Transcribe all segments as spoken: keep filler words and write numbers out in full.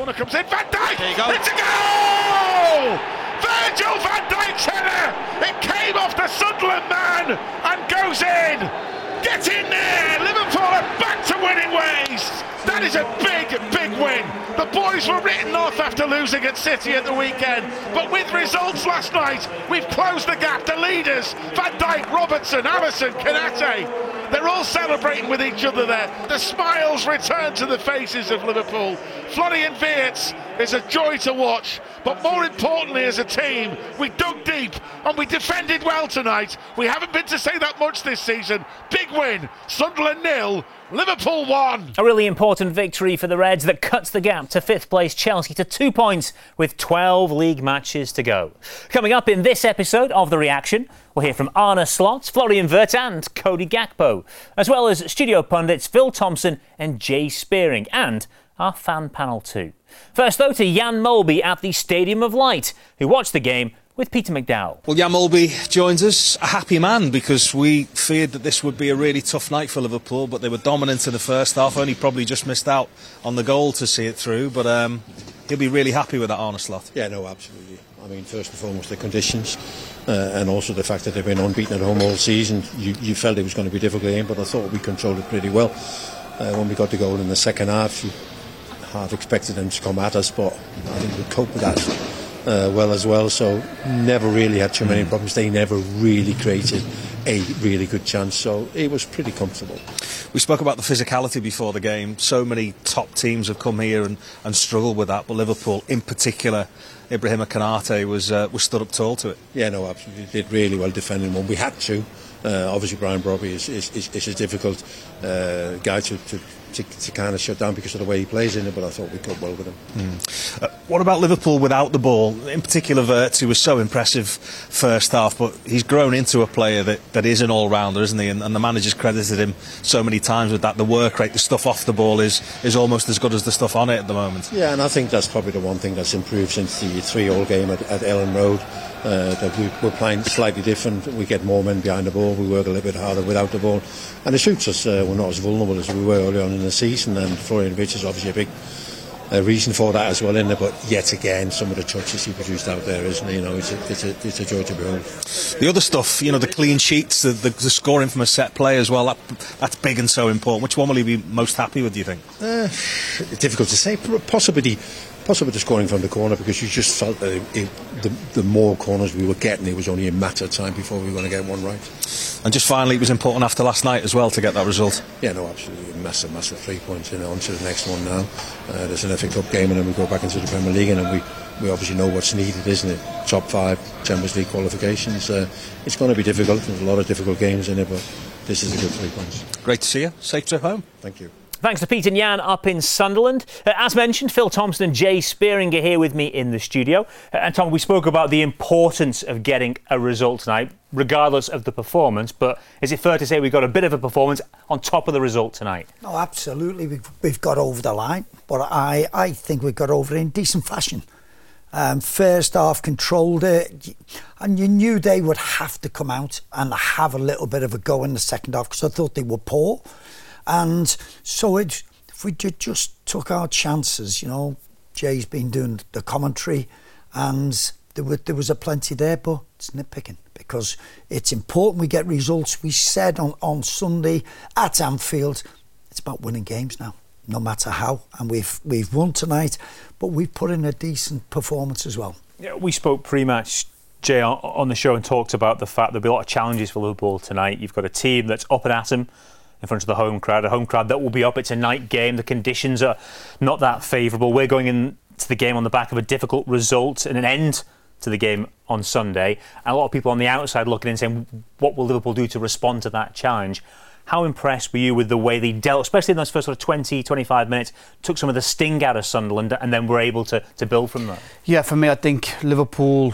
corner comes in. Van Dijk! There you go. It's a goal! Virgil van Dijk's header! It came off the Sunderland man and goes in! Get in there! Liverpool are back to winning ways! That is a big, big win. The boys were written off after losing at City at the weekend, but with results last night, we've closed the gap. The leaders, Van Dijk, Robertson, Alisson, Konate, they're all celebrating with each other there. The smiles return to the faces of Liverpool. Florian Wirtz is a joy to watch, but more importantly as a team, we dug deep and we defended well tonight. We haven't been to say that much this season. Big win, Sunderland nil, Liverpool one. A really important victory for the Reds that cuts the gap to fifth place Chelsea to two points with twelve league matches to go. Coming up in this episode of The Reaction, we'll hear from Arne Slot, Florian Wirtz and Cody Gakpo, as well as studio pundits Phil Thompson and Jay Spearing, and our fan panel too. First though to Jan Molby at the Stadium of Light, who watched the game with Peter McDowell. Well, Jan Molby joins us, a happy man, because we feared that this would be a really tough night for Liverpool, but they were dominant in the first half, only probably just missed out on the goal to see it through, but um, he'll be really happy with that, Arne Slot. Yeah, no, absolutely. I mean, first and foremost, the conditions, uh, and also the fact that they've been unbeaten at home all season. You, you felt it was going to be a difficult game, but I thought we controlled it pretty well. Uh, when we got the goal in the second half, you half expected them to come at us, but I think we coped with that uh, well as well, so never really had too many problems. They never really created a really good chance, so it was pretty comfortable. We spoke about the physicality before the game. So many top teams have come here and, and struggled with that, but Liverpool in particular, Ibrahima Konate was uh, was stood up tall to it. Yeah, no, absolutely. Did really well defending one. We had to. Uh, obviously, Brian Brobby is, is, is, is a difficult uh, guy to, to, to, to kind of shut down because of the way he plays in it, but I thought we coped well with him. Mm. Uh, what about Liverpool without the ball? In particular, Wirtz, who was so impressive first half, but he's grown into a player that, that is an all-rounder, isn't he? And, and the manager's credited him so many times with that. The work rate, the stuff off the ball is, is almost as good as the stuff on it at the moment. Yeah, and I think that's probably the one thing that's improved since the three-all game at, at Ellen Road. Uh, that we, we're playing slightly different. We get more men behind the ball, we work a little bit harder without the ball, and it suits us. Uh, we're not as vulnerable as we were early on in the season, and Florian Wirtz is obviously a big uh, reason for that as well, isn't it? But yet again, some of the touches he produced out there, isn't it? You know, it's a, it's a, it's a joy to behold. The other stuff, you know, the clean sheets, the, the, the scoring from a set play as well, that, that's big and so important. Which one will he be most happy with, do you think? Uh, difficult to say. Possibly Possibly the scoring from the corner, because you just felt that it, it, the, the more corners we were getting, it was only a matter of time before we were going to get one right. And just finally, it was important after last night as well to get that result. Yeah, no, absolutely. Massive, massive three points, you know, on to the next one now. Uh, there's an F A Cup game and then we go back into the Premier League, and then we, we obviously know what's needed, isn't it? Top five Champions League qualifications. Uh, it's going to be difficult. There's a lot of difficult games in it, but this is a good three points. Great to see you. Safe trip home. Thank you. Thanks to Pete and Jan up in Sunderland. Uh, as mentioned, Phil Thompson and Jay Spearing are here with me in the studio. Uh, and Tom, we spoke about the importance of getting a result tonight, regardless of the performance. But is it fair to say we got a bit of a performance on top of the result tonight? No, absolutely. We've, we've got over the line. But I, I think we got over it in decent fashion. Um, first half controlled it. And you knew they would have to come out and have a little bit of a go in the second half, because I thought they were poor. And so it, if we just took our chances, you know, Jay's been doing the commentary, and there, were, there was a plenty there, but it's nitpicking, because it's important we get results. We said on, on Sunday at Anfield, it's about winning games now, no matter how. And we've we've won tonight, but we've put in a decent performance as well. Yeah, we spoke pre-match, Jay, on the show, and talked about the fact there'll be a lot of challenges for Liverpool tonight. You've got a team that's up and at 'em in front of the home crowd, a home crowd that will be up. It's a night game. The conditions are not that favourable. We're going into the game on the back of a difficult result and an end to the game on Sunday. And a lot of people on the outside looking in saying, what will Liverpool do to respond to that challenge? How impressed were you with the way they dealt, especially in those first sort of twenty, twenty-five minutes, took some of the sting out of Sunderland and then were able to, to build from that? Yeah, for me, I think Liverpool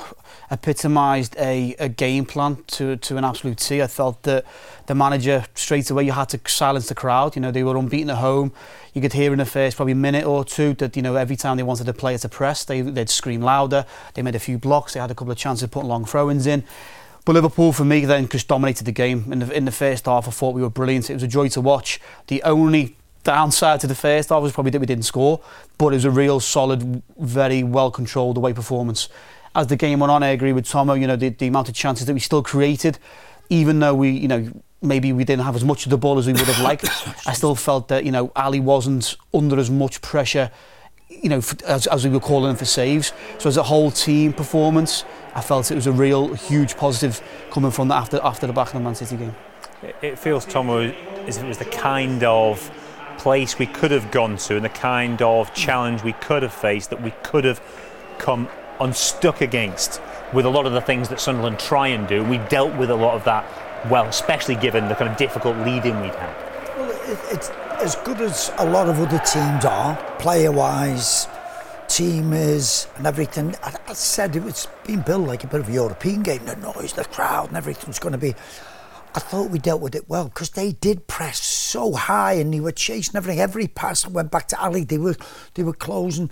epitomised a, a game plan to to an absolute T. I felt that the manager, straight away, you had to silence the crowd. You know, they were unbeaten at home. You could hear in the first probably minute or two that, you know, every time they wanted a player to press, they, they'd scream louder. They made a few blocks. They had a couple of chances of putting long throw-ins in. But Liverpool, for me, then just dominated the game. In the, in the first half, I thought we were brilliant. It was a joy to watch. The only downside to the first half was probably that we didn't score, but it was a real solid, very well controlled away performance. As the game went on, I agree with Tomo. You know, the, the amount of chances that we still created, even though we, you know, maybe we didn't have as much of the ball as we would have liked. I still felt that, you know, Ali wasn't under as much pressure, you know, as, as we were calling him for saves. So as a whole team performance, I felt it was a real huge positive coming from the after after the back of the Man City game. It feels, Tomo, as if it was the kind of place we could have gone to and the kind of challenge we could have faced that we could have come unstuck against with a lot of the things that Sunderland try and do. We dealt with a lot of that well, especially given the kind of difficult lead-in we'd had. Well, it, it's as good as a lot of other teams are, player-wise, team is, and everything. I, I said it was being built like a bit of a European game, the noise, the crowd, and everything's going to be. I thought we dealt with it well because they did press so high and they were chasing everything. Every pass that went back to Ali, they were they were closing.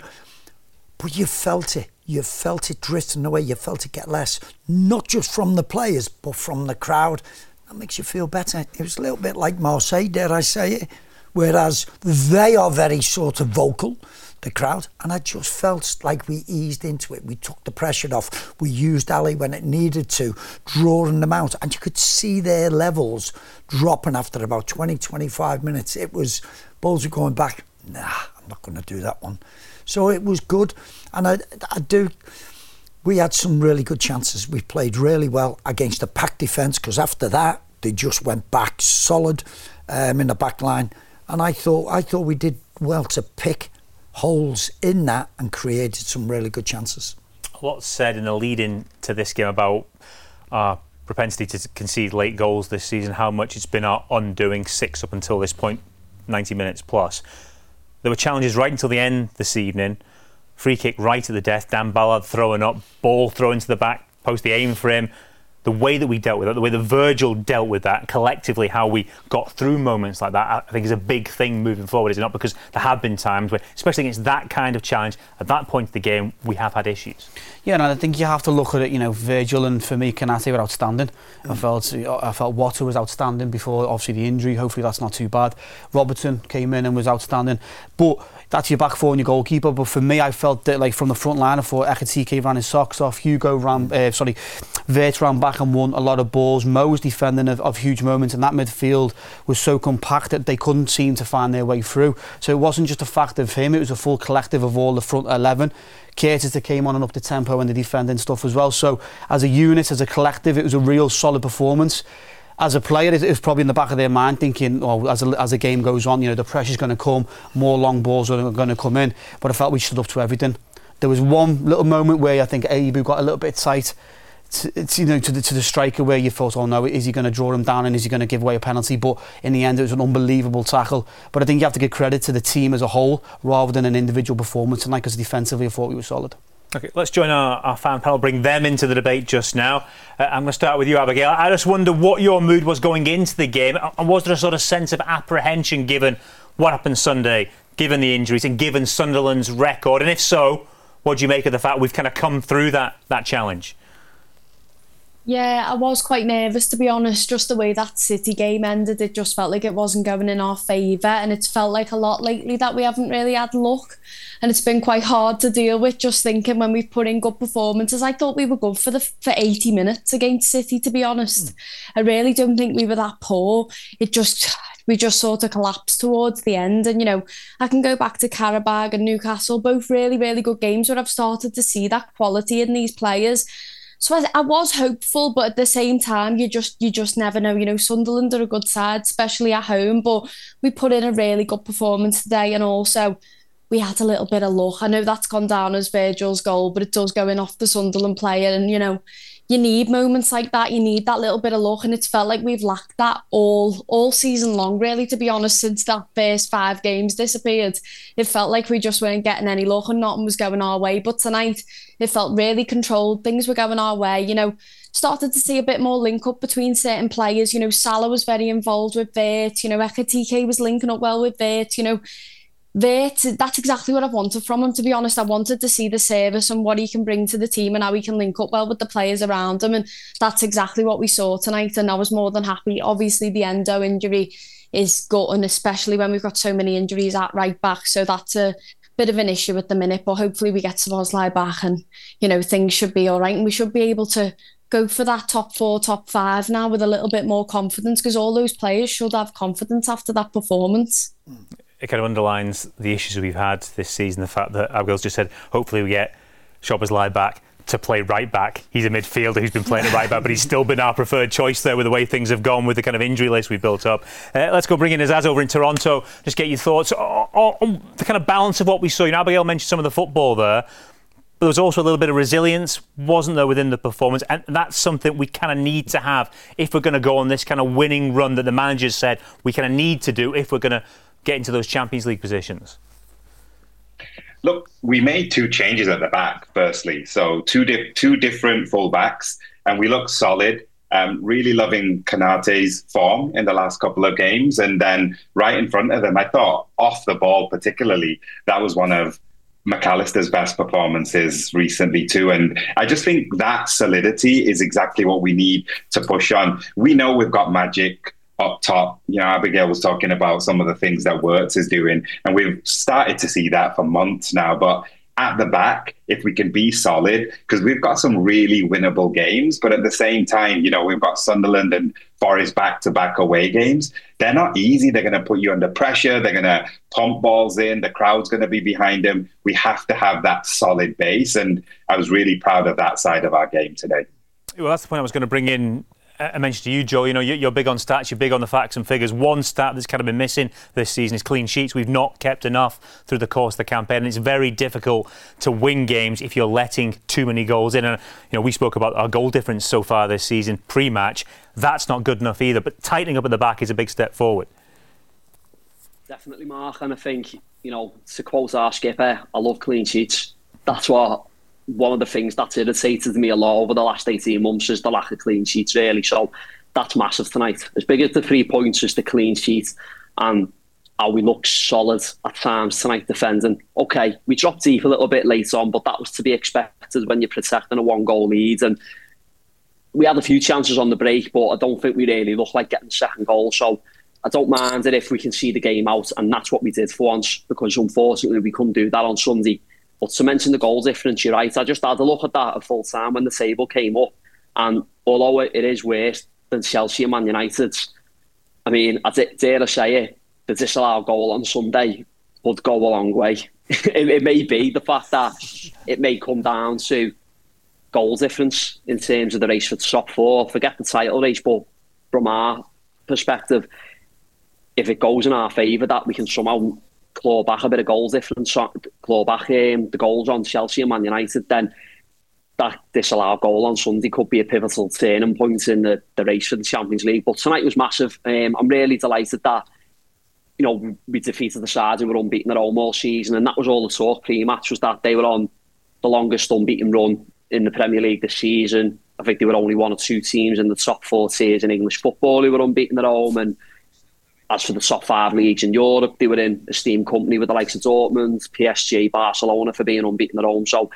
But you felt it. You felt it drifting away. You felt it get less, not just from the players, but from the crowd. That makes you feel better. It was a little bit like Marseille, dare I say it, whereas they are very sort of vocal, the crowd, and I just felt like we eased into it. We took the pressure off. We used Ali when it needed to, drawing them out, and you could see their levels dropping after about twenty, twenty-five minutes. It was, balls were going back. Nah, I'm not going to do that one. So it was good, and I, I do. We had some really good chances. We played really well against a packed defence because after that they just went back solid um, in the back line, and I thought I thought we did well to pick holes in that and created some really good chances. A lot said in the lead-in to this game about our propensity to concede late goals this season, how much it's been our undoing, six up until this point, ninety minutes plus. There were challenges right until the end this evening. Free kick right at the death, Dan Ballard throwing up, ball thrown to the back post, the aim for him. The way that we dealt with that, the way that Virgil dealt with that, collectively how we got through moments like that, I think is a big thing moving forward, is it not? Because there have been times where, especially against that kind of challenge, at that point of the game, we have had issues. Yeah, and I think you have to look at it, you know, Virgil and for me, Konate were outstanding. Mm. I felt I felt Water was outstanding before, obviously, the injury. Hopefully that's not too bad. Robertson came in and was outstanding. But that's your back four and your goalkeeper. But for me, I felt that, like, from the front line, I thought Ekitike ran his socks off. Hugo ran, uh, sorry, Vert ran back and won a lot of balls. Mo was defending of, of huge moments, and that midfield was so compact that they couldn't seem to find their way through. So it wasn't just a fact of him, it was a full collective of all the front eleven. Curtis that came on and up the tempo and the defending stuff as well. So as a unit, as a collective, it was a real solid performance. As a player, it was probably in the back of their mind thinking, oh, as, a, as the game goes on, you know, the pressure's going to come, more long balls are going to come in. But I felt we stood up to everything. There was one little moment where I think Ayebu got a little bit tight, to, to, you know, to the, to the striker, where you thought, oh no, is he going to draw him down and is he going to give away a penalty? But in the end, it was an unbelievable tackle. But I think you have to give credit to the team as a whole rather than an individual performance. And like, because defensively, I thought we were solid. OK, let's join our, our fan panel, bring them into the debate just now. Uh, I'm going to start with you, Abigail. I just wonder what your mood was going into the game, and was there a sort of sense of apprehension given what happened Sunday, given the injuries and given Sunderland's record? And if so, what do you make of the fact we've kind of come through that, that challenge? Yeah, I was quite nervous, to be honest. Just the way that City game ended, it just felt like it wasn't going in our favour, and it's felt like a lot lately that we haven't really had luck, and it's been quite hard to deal with. Just thinking when we've put in good performances, I thought we were good for the for eighty minutes against City, to be honest. Mm. I really don't think we were that poor. It just we just sort of collapsed towards the end, and you know, I can go back to Karabag and Newcastle, both really really good games where I've started to see that quality in these players. So I, I was hopeful, but at the same time, you just you just never know. You know, Sunderland are a good side, especially at home, but we put in a really good performance today, and also we had a little bit of luck. I know that's gone down as Virgil's goal, but it does go in off the Sunderland player, and you know, you need moments like that. You need that little bit of luck, and it's felt like we've lacked that all all season long, really, to be honest. Since that first five games disappeared, it felt like we just weren't getting any luck and nothing was going our way. But tonight, it felt really controlled. Things were going our way. You know, started to see a bit more link up between certain players. You know, Salah was very involved with Vert. You know, Ekitike was linking up well with Vert. You know, Vert, that's exactly what I wanted from him, to be honest. I wanted to see the service and what he can bring to the team and how he can link up well with the players around him. And that's exactly what we saw tonight. And I was more than happy. Obviously, the Endo injury, is good, and especially when we've got so many injuries at right back. So that's a bit of an issue at the minute, but hopefully we get Szoboszlai back and, you know, things should be all right and we should be able to go for that top four, top five now with a little bit more confidence, because all those players should have confidence after that performance. It kind of underlines the issues we've had this season, the fact that Abigail's just said, hopefully we get Szoboszlai back to play right back. He's a midfielder who's been playing at right back, but he's still been our preferred choice there with the way things have gone, with the kind of injury list we built up. Uh, let's go bring in Azaz over in Toronto. Just get your thoughts on, on the kind of balance of what we saw. You know, Abigail mentioned some of the football there, but there was also a little bit of resilience, wasn't there, within the performance? And that's something we kind of need to have if we're going to go on this kind of winning run that the managers said we kind of need to do if we're going to get into those Champions League positions. Look, we made two changes at the back, firstly. So two di- two different fullbacks, and we look solid. Um, really loving Konaté's form in the last couple of games. And then right in front of them, I thought off the ball particularly, that was one of McAllister's best performances recently too. And I just think that solidity is exactly what we need to push on. We know we've got magic up top. You know, Abigail was talking about some of the things that Wirtz is doing, and we've started to see that for months now. But at the back, if we can be solid, because we've got some really winnable games, but at the same time, you know, we've got Sunderland and Forest back-to-back away games. They're not easy. They're going to put you under pressure. They're going to pump balls in. The crowd's going to be behind them. We have to have that solid base, and I was really proud of that side of our game today. Well, that's the point I was going to bring in. I mentioned to you, Joe, you know, you're big on stats, you're big on the facts and figures. One stat that's kind of been missing this season is clean sheets. We've not kept enough through the course of the campaign, and it's very difficult to win games if you're letting too many goals in. And, you know, we spoke about our goal difference so far this season, pre-match. That's not good enough either, but tightening up at the back is a big step forward. Definitely, Mark, and I think, you know, to quote our skipper, I love clean sheets. That's what... one of the things that's irritated me a lot over the last eighteen months is the lack of clean sheets, really. So that's massive tonight. As big as the three points is the clean sheet and how we look solid at times tonight defending. Okay, we dropped deep a little bit late on, but that was to be expected when you're protecting a one-goal lead. And we had a few chances on the break, but I don't think we really looked like getting the second goal. So I don't mind it if we can see the game out, and that's what we did for once, because unfortunately we couldn't do that on Sunday. But to mention the goal difference, you're right. I just had a look at that at full time when the table came up. And although it is worse than Chelsea and Man United, I mean, I dare I say it, the disallowed goal on Sunday would go a long way. it, it may be the fact that it may come down to goal difference in terms of the race for the top four. Forget the title race, but from our perspective, if it goes in our favour that we can somehow claw back a bit of goals difference, claw back um, the goals on Chelsea and Man United, then that disallowed goal on Sunday could be a pivotal turning point in the, the race for the Champions League. But tonight was massive. Um, I'm really delighted that, you know, we defeated the side who were unbeaten at home all season, and that was all the talk pre-match, was that they were on the longest unbeaten run in the Premier League this season. I think there were only one or two teams in the top four tiers in English football who were unbeaten at home, and as for the top five leagues in Europe, they were in esteemed company with the likes of Dortmund, P S G, Barcelona for being unbeaten at home. So,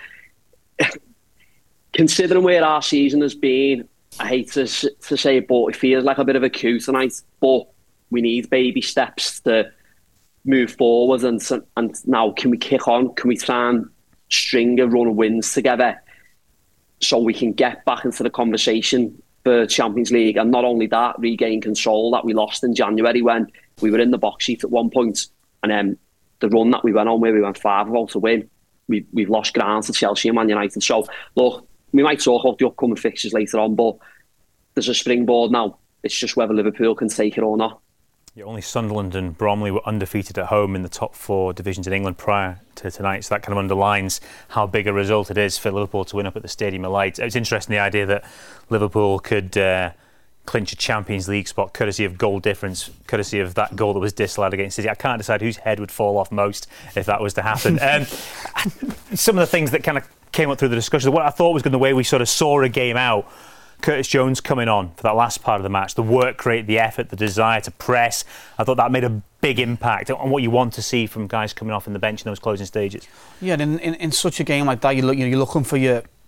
considering where our season has been, I hate to, to say it, but it feels like a bit of a coup tonight. But we need baby steps to move forward. And, and now, can we kick on? Can we try and string a run of wins together so we can get back into the conversation for Champions League, and not only that, regain control that we lost in January when we were in the box seat at one point, and then um, the run that we went on where we went five of all to win, we, we've lost ground to Chelsea and Man United. So look, we might talk about the upcoming fixtures later on, but there's a springboard now. It's just whether Liverpool can take it or not. Yeah, only Sunderland and Bromley were undefeated at home in the top four divisions in England prior to tonight, so that kind of underlines how big a result it is for Liverpool to win up at the Stadium of Light. It's interesting, the idea that Liverpool could uh, clinch a Champions League spot courtesy of goal difference, courtesy of that goal that was disallowed against City. I can't decide whose head would fall off most if that was to happen. um, some of the things that kind of came up through the discussion, what I thought was going the way we sort of saw a game out, Curtis Jones coming on for that last part of the match, the work rate, the effort, the desire to press. I thought that made a big impact on what you want to see from guys coming off in the bench in those closing stages. Yeah, and in, in, in such a game like that, you look, you know, you're looking for your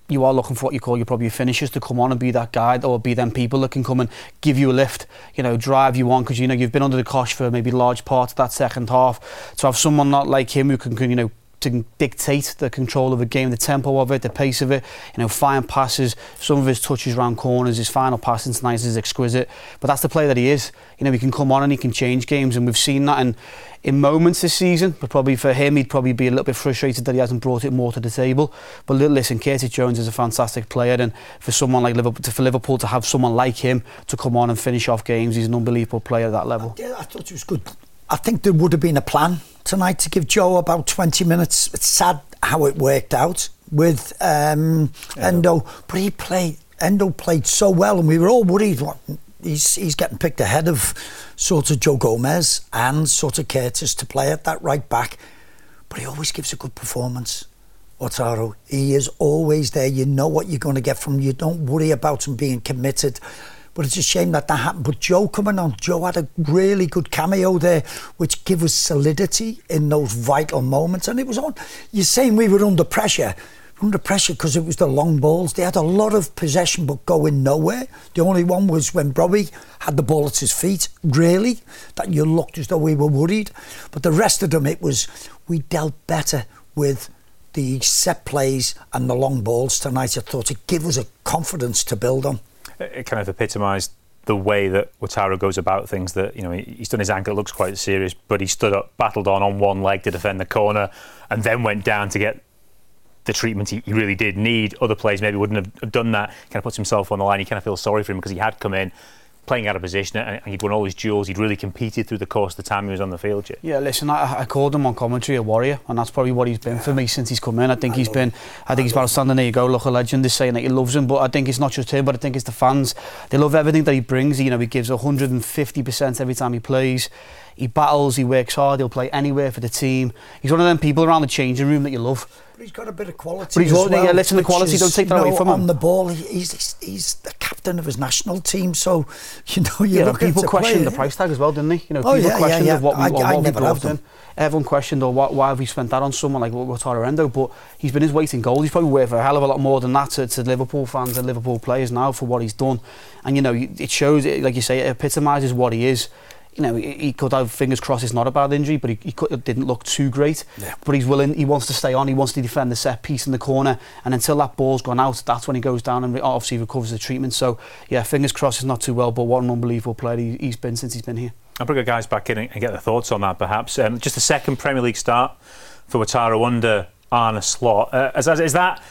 you are looking for what you call your probably finishers to come on and be that guy, or be them people that can come and give you a lift, you know, drive you on, because you know you've been under the cosh for maybe large parts of that second half. To have someone not like him who can, you know, to dictate the control of a game, the tempo of it, the pace of it, you know, fine passes, some of his touches around corners, his final passing tonight is exquisite. But that's the player that he is. You know, he can come on and he can change games, and we've seen that in, in moments this season. But probably for him, he'd probably be a little bit frustrated that he hasn't brought it more to the table. But listen, Curtis Jones is a fantastic player, and for someone like Liverpool, for Liverpool to have someone like him to come on and finish off games, he's an unbelievable player at that level. Yeah, I thought it was good. I think there would have been a plan tonight to give Joe about twenty minutes. It's sad how it worked out with um, yeah. Endo, but he played. Endo played so well, and we were all worried. What, he's he's getting picked ahead of sort of Joe Gomez and sort of Curtis to play at that right back, but he always gives a good performance. Wataru, he is always there. You know what you're going to get from him. You don't worry about him being committed. But it's a shame that that happened. But Joe coming on, Joe had a really good cameo there, which gave us solidity in those vital moments. And it was on. You're saying we were under pressure. Under pressure because it was the long balls. They had a lot of possession but going nowhere. The only one was when Brobbey had the ball at his feet, really, that you looked as though we were worried. But the rest of them, it was, we dealt better with the set plays and the long balls tonight. I thought it gave us a confidence to build on. It kind of epitomised the way that Wataru goes about things. That, you know, he's done his ankle, it looks quite serious, but he stood up, battled on on one leg to defend the corner, and then went down to get the treatment he, he really did need. Other players maybe wouldn't have, have done that. Kind of puts himself on the line. You kind of feel sorry for him because he had come in playing out of position, and he'd won all his duels. He'd really competed through the course of the time he was on the field. Yeah, yeah listen, I, I called him on commentary a warrior, and that's probably what he's been for me since he's come in. I think I he's been, I think I he's about standing there you go, look, a legend is saying that he loves him, but I think it's not just him, but I think it's the fans. They love everything that he brings. You know, he gives one hundred fifty percent every time he plays. He battles, he works hard, he'll play anywhere for the team. He's one of them people around the changing room that you love. But he's got a bit of quality. But he's as well, yeah, listen, the quality, don't take that you know, away from him. On the ball, he's he's the captain of his national team, so you know you yeah, look people at questioned play, the price tag as well, didn't they? You know, oh, people yeah, questioned yeah, yeah. what we, I, or I what we never brought in. Everyone questioned, or why, why have we spent that on someone like Wataru Endo? But he's been his weight in gold. He's probably worth a hell of a lot more than that to, to Liverpool fans and Liverpool players now for what he's done. And you know, it shows, like you say, it epitomises what he is. You know, he could have, fingers crossed, it's not a bad injury, but he, he could, it didn't look too great. Yeah. But he's willing, he wants to stay on, he wants to defend the set piece in the corner, and until that ball's gone out, that's when he goes down and obviously recovers the treatment. So, yeah, fingers crossed it's not too well, but what an unbelievable player he, he's been since he's been here. I'll bring the guys back in and get their thoughts on that, perhaps. Um, just a second Premier League start for Wataru under Arne Slot. Uh, is, is that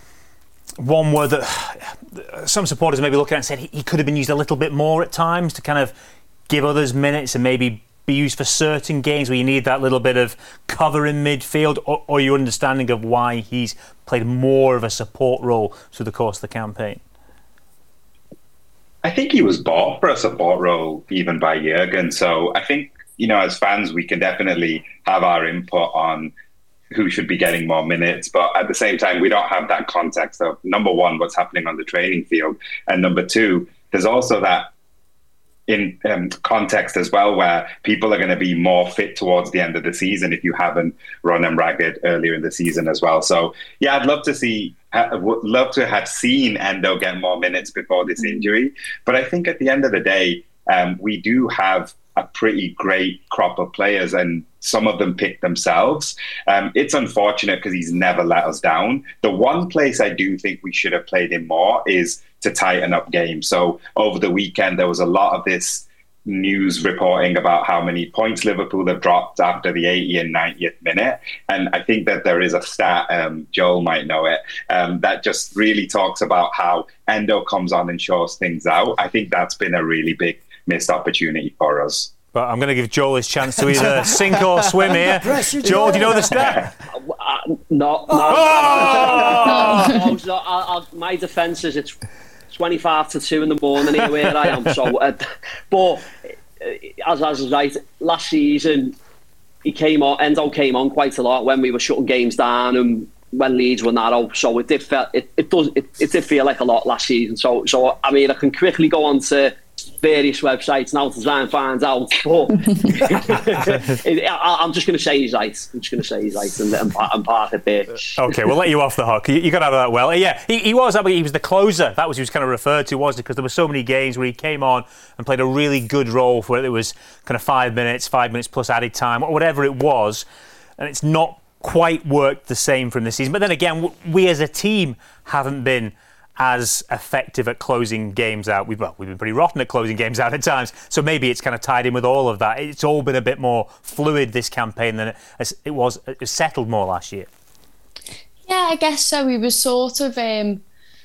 one word that some supporters maybe look at and said he, he could have been used a little bit more at times to kind of give others minutes and maybe be used for certain games where you need that little bit of cover in midfield, or, or your understanding of why he's played more of a support role through the course of the campaign? I think he was bought for a support role even by Jurgen. So I think, you know, as fans, we can definitely have our input on who should be getting more minutes. But at the same time, we don't have that context of, number one, what's happening on the training field. And number two, there's also that in um, context as well, where people are going to be more fit towards the end of the season if you haven't run them ragged earlier in the season as well. So, yeah, I'd love to see, would love to have seen Endo get more minutes before this injury. But I think at the end of the day, um, we do have a pretty great crop of players, and some of them pick themselves. Um, it's unfortunate because he's never let us down. The one place I do think we should have played him more is to tighten up games. So over the weekend, there was a lot of this news reporting about how many points Liverpool have dropped after the eightieth and ninetieth minute. And I think that there is a stat, um, Joel might know it, um, that just really talks about how Endo comes on and shows things out. I think that's been a really big missed opportunity for us. But I'm going to give Joel his chance to either sink or swim here. Joel, do you know the stat? Uh, no, no. Oh! no, no I, I, my defence is it's twenty-five to two in the morning here where I am. So, uh, but uh, as as is right, last season he came on. Endo came on quite a lot when we were shutting games down and when Leeds were narrow. So it did feel it, it does it, it did feel like a lot last season. So so I mean I can quickly go on to various websites now to try and find out. But I, I'm just going to say he's right. I'm just going to say he's right and, and, and park it there. Okay, we'll let you off the hook. You, you got out of that well. Yeah, he, he was. I mean, he was the closer. That was he was kind of referred to, wasn't it? Because there were so many games where he came on and played a really good role for it. It was kind of five minutes, five minutes plus added time, or whatever it was, and it's not quite worked the same from this season. But then again, we as a team haven't been as effective at closing games out. We've, well, we've been pretty rotten at closing games out at times, so maybe it's kind of tied in with all of that. It's all been a bit more fluid this campaign than it, it was. It was settled more last year. Yeah, I guess so. He was sort of um,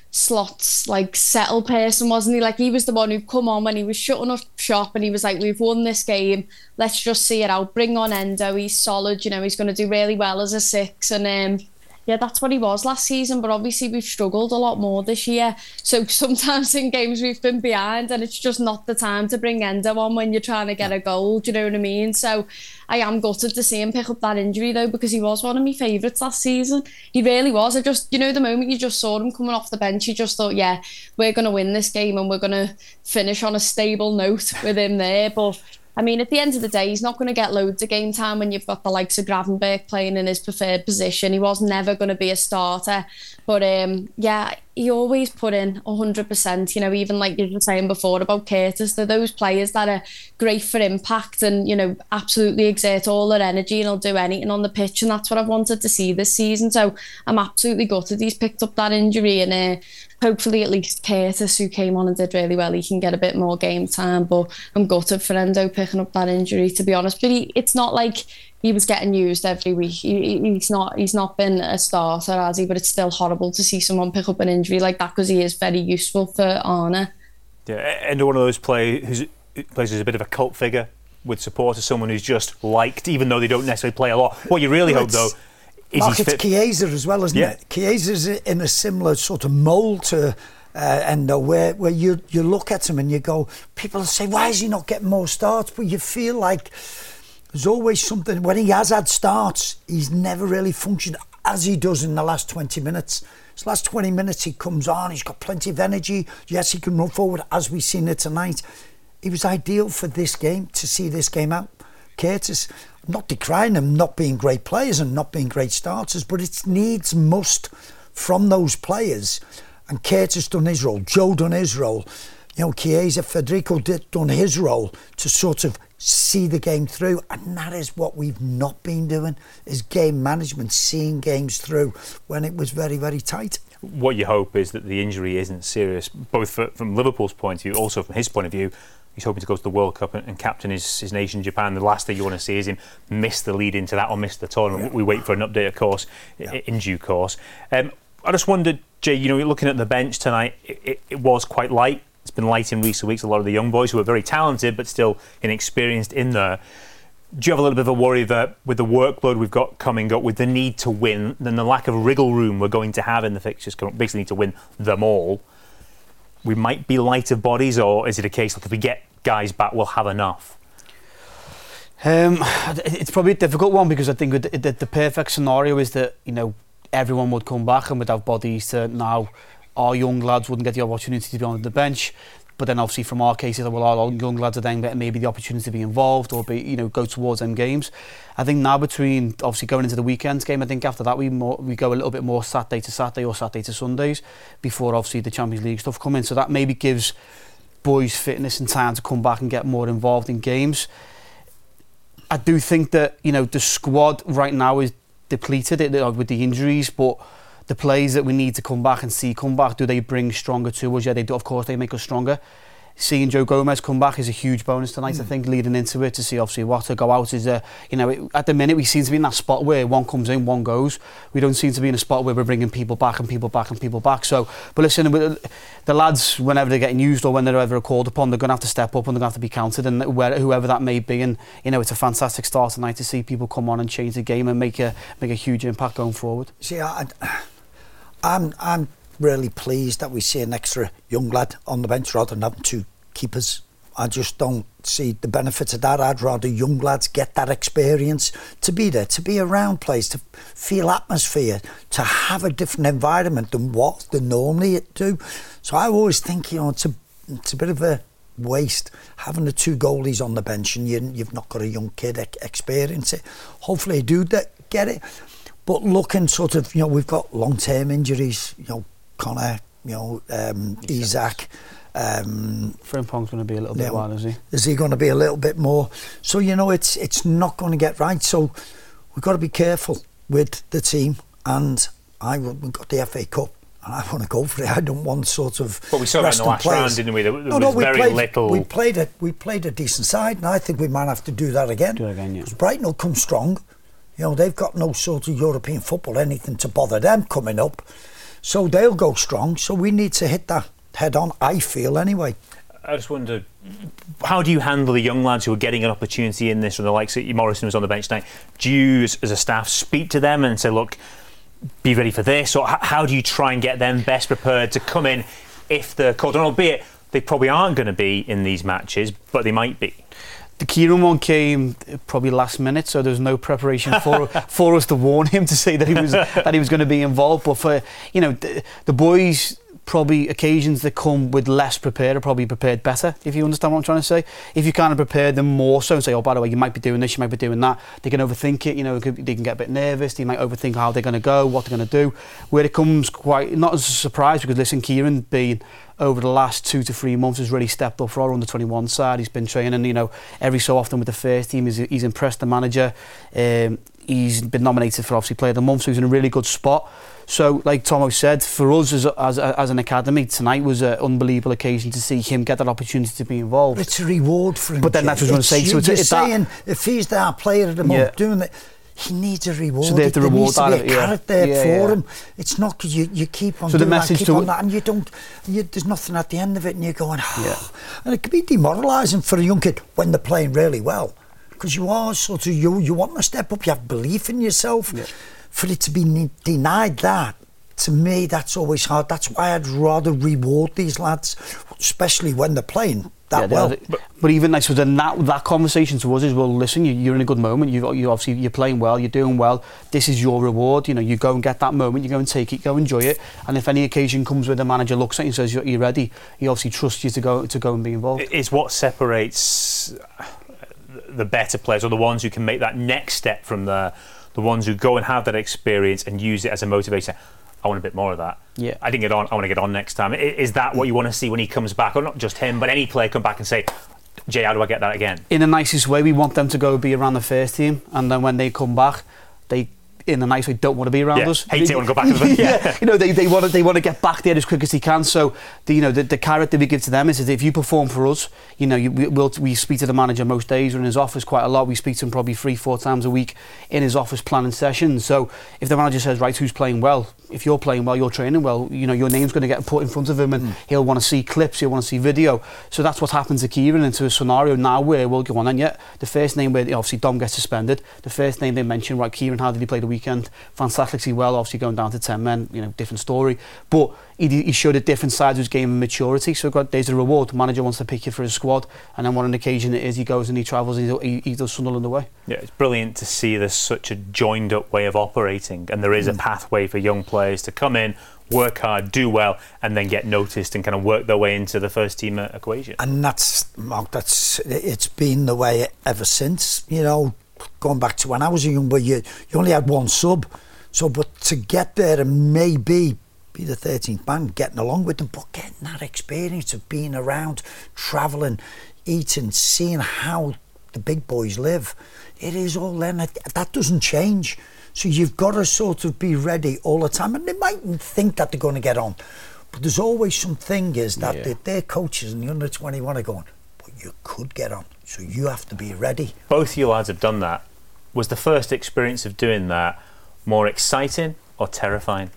Slot's like settle person, wasn't he? Like he was the one who'd come on when he was shutting up shop and he was like, we've won this game, let's just see it out, bring on Endo, he's solid, you know, he's going to do really well as a six. And um yeah, that's what he was last season, but obviously we've struggled a lot more this year. So sometimes in games we've been behind and it's just not the time to bring Endo on when you're trying to get a goal, do you know what I mean? So I am gutted to see him pick up that injury though, because he was one of my favourites last season. He really was. I just, you know, the moment you just saw him coming off the bench, you just thought, yeah, we're going to win this game and we're going to finish on a stable note with him there. But I mean, at the end of the day, he's not going to get loads of game time when you've got the likes of Gravenberch playing in his preferred position. He was never going to be a starter. But um, yeah, he always put in one hundred percent. You know, even like you were saying before about Curtis, they're those players that are great for impact and, you know, absolutely exert all their energy and will do anything on the pitch. And that's what I've wanted to see this season. So I'm absolutely gutted he's picked up that injury. And uh, hopefully at least Curtis, who came on and did really well, he can get a bit more game time. But I'm gutted for Endo picking up that injury, to be honest. But he, it's not like he was getting used every week. He, he's not he's not been a starter, has he? But it's still horrible to see someone pick up an injury like that because he is very useful for Arne. Yeah, Endo, one of those play, who's, plays as a bit of a cult figure with supporters, someone who's just liked, even though they don't necessarily play a lot. What you really well, hope, though, is Mark, he's it's Chiesa as well, isn't yeah. it? Chiesa's in a similar sort of mould to uh, Endo, where, where you, you look at him and you go, people say, why is he not getting more starts? But you feel like there's always something. When he has had starts, he's never really functioned as he does in the last twenty minutes. His last twenty minutes, he comes on, he's got plenty of energy. Yes, he can run forward, as we've seen it tonight. He was ideal for this game, to see this game out. Curtis, I'm not decrying them not being great players and not being great starters, but it needs must from those players. And Curtis done his role, Joe done his role. You know, Chiesa, Federico did, done his role to sort of see the game through, and that is what we've not been doing, is game management, seeing games through when it was very, very tight. What you hope is that the injury isn't serious, both for, from Liverpool's point of view, also from his point of view. He's hoping to go to the World Cup and, and captain his, his nation, Japan. The last thing you want to see is him miss the lead into that or miss the tournament. Yeah. We wait for an update, of course, yeah. in due course. Um, I just wondered, Jay, you know, looking at the bench tonight, it, it, it was quite light. It's been light in recent weeks. A lot of the young boys who are very talented but still inexperienced in there. Do you have a little bit of a worry that with the workload we've got coming up, with the need to win, and the lack of wriggle room we're going to have in the fixtures, basically need to win them all, we might be light of bodies, or is it a case like if we get guys back, we'll have enough? Um, it's probably a difficult one, because I think the, the, the perfect scenario is that, you know, everyone would come back and would have bodies to now. Our young lads wouldn't get the opportunity to be on the bench, but then obviously from our cases, well, our young lads are then getting maybe the opportunity to be involved or be, you know, go towards them games. I think now between obviously going into the weekend's game, I think after that we more, we go a little bit more Saturday to Saturday or Saturday to Sundays before obviously the Champions League stuff come in. So that maybe gives boys fitness and time to come back and get more involved in games. I do think that, you know, the squad right now is depleted with the injuries, but the players that we need to come back and see come back, do they bring stronger to us? Yeah, they do. Of course, they make us stronger. Seeing Joe Gomez come back is a huge bonus tonight, mm. I think, leading into it. To see, obviously, what to go out is, a, you know, it, at the minute we seem to be in that spot where one comes in, one goes. We don't seem to be in a spot where we're bringing people back and people back and people back. So, but listen, the lads, whenever they're getting used or when they're ever called upon, they're going to have to step up and they're going to have to be counted, and where, whoever that may be. And, you know, it's a fantastic start tonight to see people come on and change the game and make a make a huge impact going forward. See, I... I I'm I'm really pleased that we see an extra young lad on the bench rather than having two keepers. I just don't see the benefits of that. I'd rather young lads get that experience, to be there, to be around place, to feel atmosphere, to have a different environment than what they normally do. So I always think, you know, it's a, it's a bit of a waste having the two goalies on the bench and you, you've not got a young kid ex- experience it. Hopefully, they do de- get it. But looking sort of, you know, we've got long-term injuries. You know, Connor, you know, um, Isak. Um, Frimpong's going to be a little bit wild, is he? Is he going to be a little bit more? So, you know, it's it's not going to get right. So we've got to be careful with the team. And I we've got the F A Cup. And I want to go for it. I don't want sort of. But we saw that in the last players. round, didn't we? There, there no, was no, we very played, little. We played it. We played a decent side, and I think we might have to do that again. Do it again, yeah. Because Brighton will come strong. You know, they've got no sort of European football, anything to bother them coming up. So they'll go strong. So we need to hit that head on. I feel anyway. I just wonder, how do you handle the young lads who are getting an opportunity in this, from the likes of Morrison was on the bench tonight? Do you, as, as a staff, speak to them and say, look, be ready for this? Or h- how do you try and get them best prepared to come in if they're called on? Albeit they probably aren't going to be in these matches, but they might be. The Kieran one came probably last minute, so there was no preparation for for us to warn him to say that he was that he was going to be involved. But for, you know, the, the boys, probably occasions that come with less prepared are probably prepared better, if you understand what I'm trying to say. If you kind of prepare them more so and say, oh, by the way, you might be doing this, you might be doing that, they can overthink it, you know, they can get a bit nervous, they might overthink how they're going to go, what they're going to do. Where it comes quite, not as a surprise, because listen, Kieran being over the last two to three months has really stepped up for our under twenty-one side. He's been training, you know, every so often with the first team. He's, he's impressed the manager. Um, he's been nominated for obviously Player of the Month, so he's in a really good spot. So, like Tomo said, for us as as, as an academy, tonight was an unbelievable occasion to see him get that opportunity to be involved. It's a reward for him. But then that's what I was going to say. So it's, you're it's saying that, if he's our player of the month yeah. doing it, he needs a reward. So they have to there reward needs to that be of a it, yeah. carrot there Yeah, for yeah. him. It's not because you, you keep on So the doing that, message keep to- on that, and you don't. You, there's nothing at the end of it, and you're going. Oh. Yeah. And it can be demoralising for a young kid when they're playing really well, because you are sort of you you want to step up. You have belief in yourself. Yeah. For it to be ne- denied that, to me, that's always hard. That's why I'd rather reward these lads, especially when they're playing that Yeah, well. they- but, but even like so, then that that conversation to us is, well, listen, you, you're in a good moment. You you obviously you're playing well. You're doing well. This is your reward. You know, you go and get that moment. You go and take it. Go enjoy it. And if any occasion comes where the manager looks at you and says you're, you're ready, he obviously trusts you to go to go and be involved. It's what separates the better players, or the ones who can make that next step from the the ones who go and have that experience and use it as a motivator. I want a bit more of that. Yeah. I didn't get on. I want to get on next time. I- Is that what you want to see when he comes back, or not just him, but any player come back and say, Jay, how do I get that again? In the nicest way, we want them to go be around the first team, and then when they come back, they, in a nice way, don't want to be around Yeah, us. hate they, it when I go back to them. yeah, you know, they, they want to they want to get back there as quick as they can. So, the, you know, the, the carrot that we give to them is that if you perform for us, you know, you, we, we'll, we speak to the manager most days. We're in his office quite a lot. We speak to him probably three, four times a week in his office planning sessions. So, if the manager says, right, who's playing well? If you're playing well, you're training well, you know, your name's going to get put in front of him, and mm. he'll want to see clips, he'll want to see video. So that's what happens to Kieran, into a scenario now where we'll go on, and yet the first name where obviously Dom gets suspended, the first name they mention, right, Kieran, how did he play the weekend? Fantastically well, obviously going down to ten men, you know, different story. But he, he showed a different side of his game and maturity, so got, there's a reward. The manager wants to pick you for his squad, and then what an occasion it is, he goes and he travels and he, he does Sunderland away. Yeah, it's brilliant to see there's such a joined up way of operating, and there is mm. a pathway for young players to come in, work hard, do well, and then get noticed and kind of work their way into the first team equation. And that's, Mark, that's it's been the way ever since. You know, going back to when I was a young boy, you, you only had one sub. So, but to get there and maybe be the thirteenth man, getting along with them, but getting that experience of being around, travelling, eating, seeing how the big boys live, it is all then. That doesn't change. So you've got to sort of be ready all the time. And they mightn't think that they're going to get on. But there's always something is that yeah. their coaches in the under twenty-one are going, but you could get on. So you have to be ready. Both you lads have done that. Was the first experience of doing that more exciting or terrifying?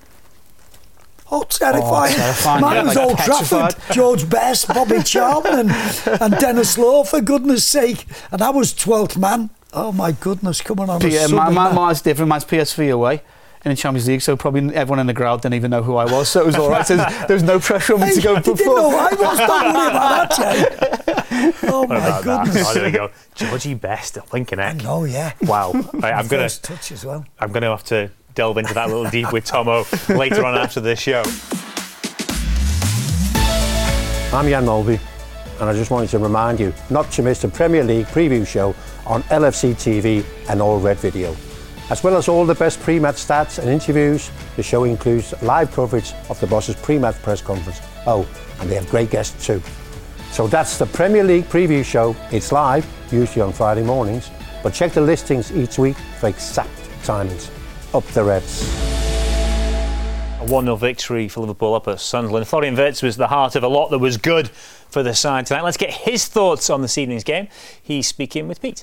Oh, terrifying. Oh, terrifying. Man, Yeah, it was like Old petrified. Trafford, George Best, Bobby Charlton and, and Dennis Law, for goodness sake. And I was twelfth man. Oh, my goodness, coming on P- a my, my, man. mine's different. Mine's P S V away in the Champions League, so probably everyone in the crowd didn't even know who I was, so it was all right. So there was no pressure on me Hey, to go and you didn't perform. know I was, don't worry about that, Jay. Oh, What my about goodness. that? Oh, there we go. Georgie Best at Lincoln Eck. Oh, yeah. Wow. Right, I'm gonna First touch as well. I'm gonna have to delve into that a little deep with Tomo later on after this show. I'm Jan Mulvey, and I just wanted to remind you not to miss the Premier League preview show on L F C T V and All Red Video. As well as all the best pre-match stats and interviews, the show includes live coverage of the Boss's pre-match press conference. Oh, and they have great guests too. So that's the Premier League preview show. It's live, usually on Friday mornings, but check the listings each week for exact timings. Up the Reds. A one nil victory for Liverpool up at Sunderland. Florian Wirtz was the heart of a lot that was good for the side tonight. Let's get his thoughts on this evening's game. He's speaking with Pete.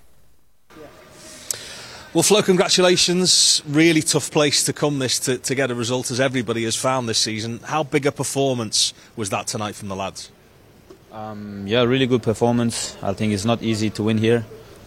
Well, Flo, congratulations. Really tough place to come this to, to get a result, as everybody has found this season. How big a performance was that tonight from the lads? Um, yeah, really good performance. I think it's not easy to win here.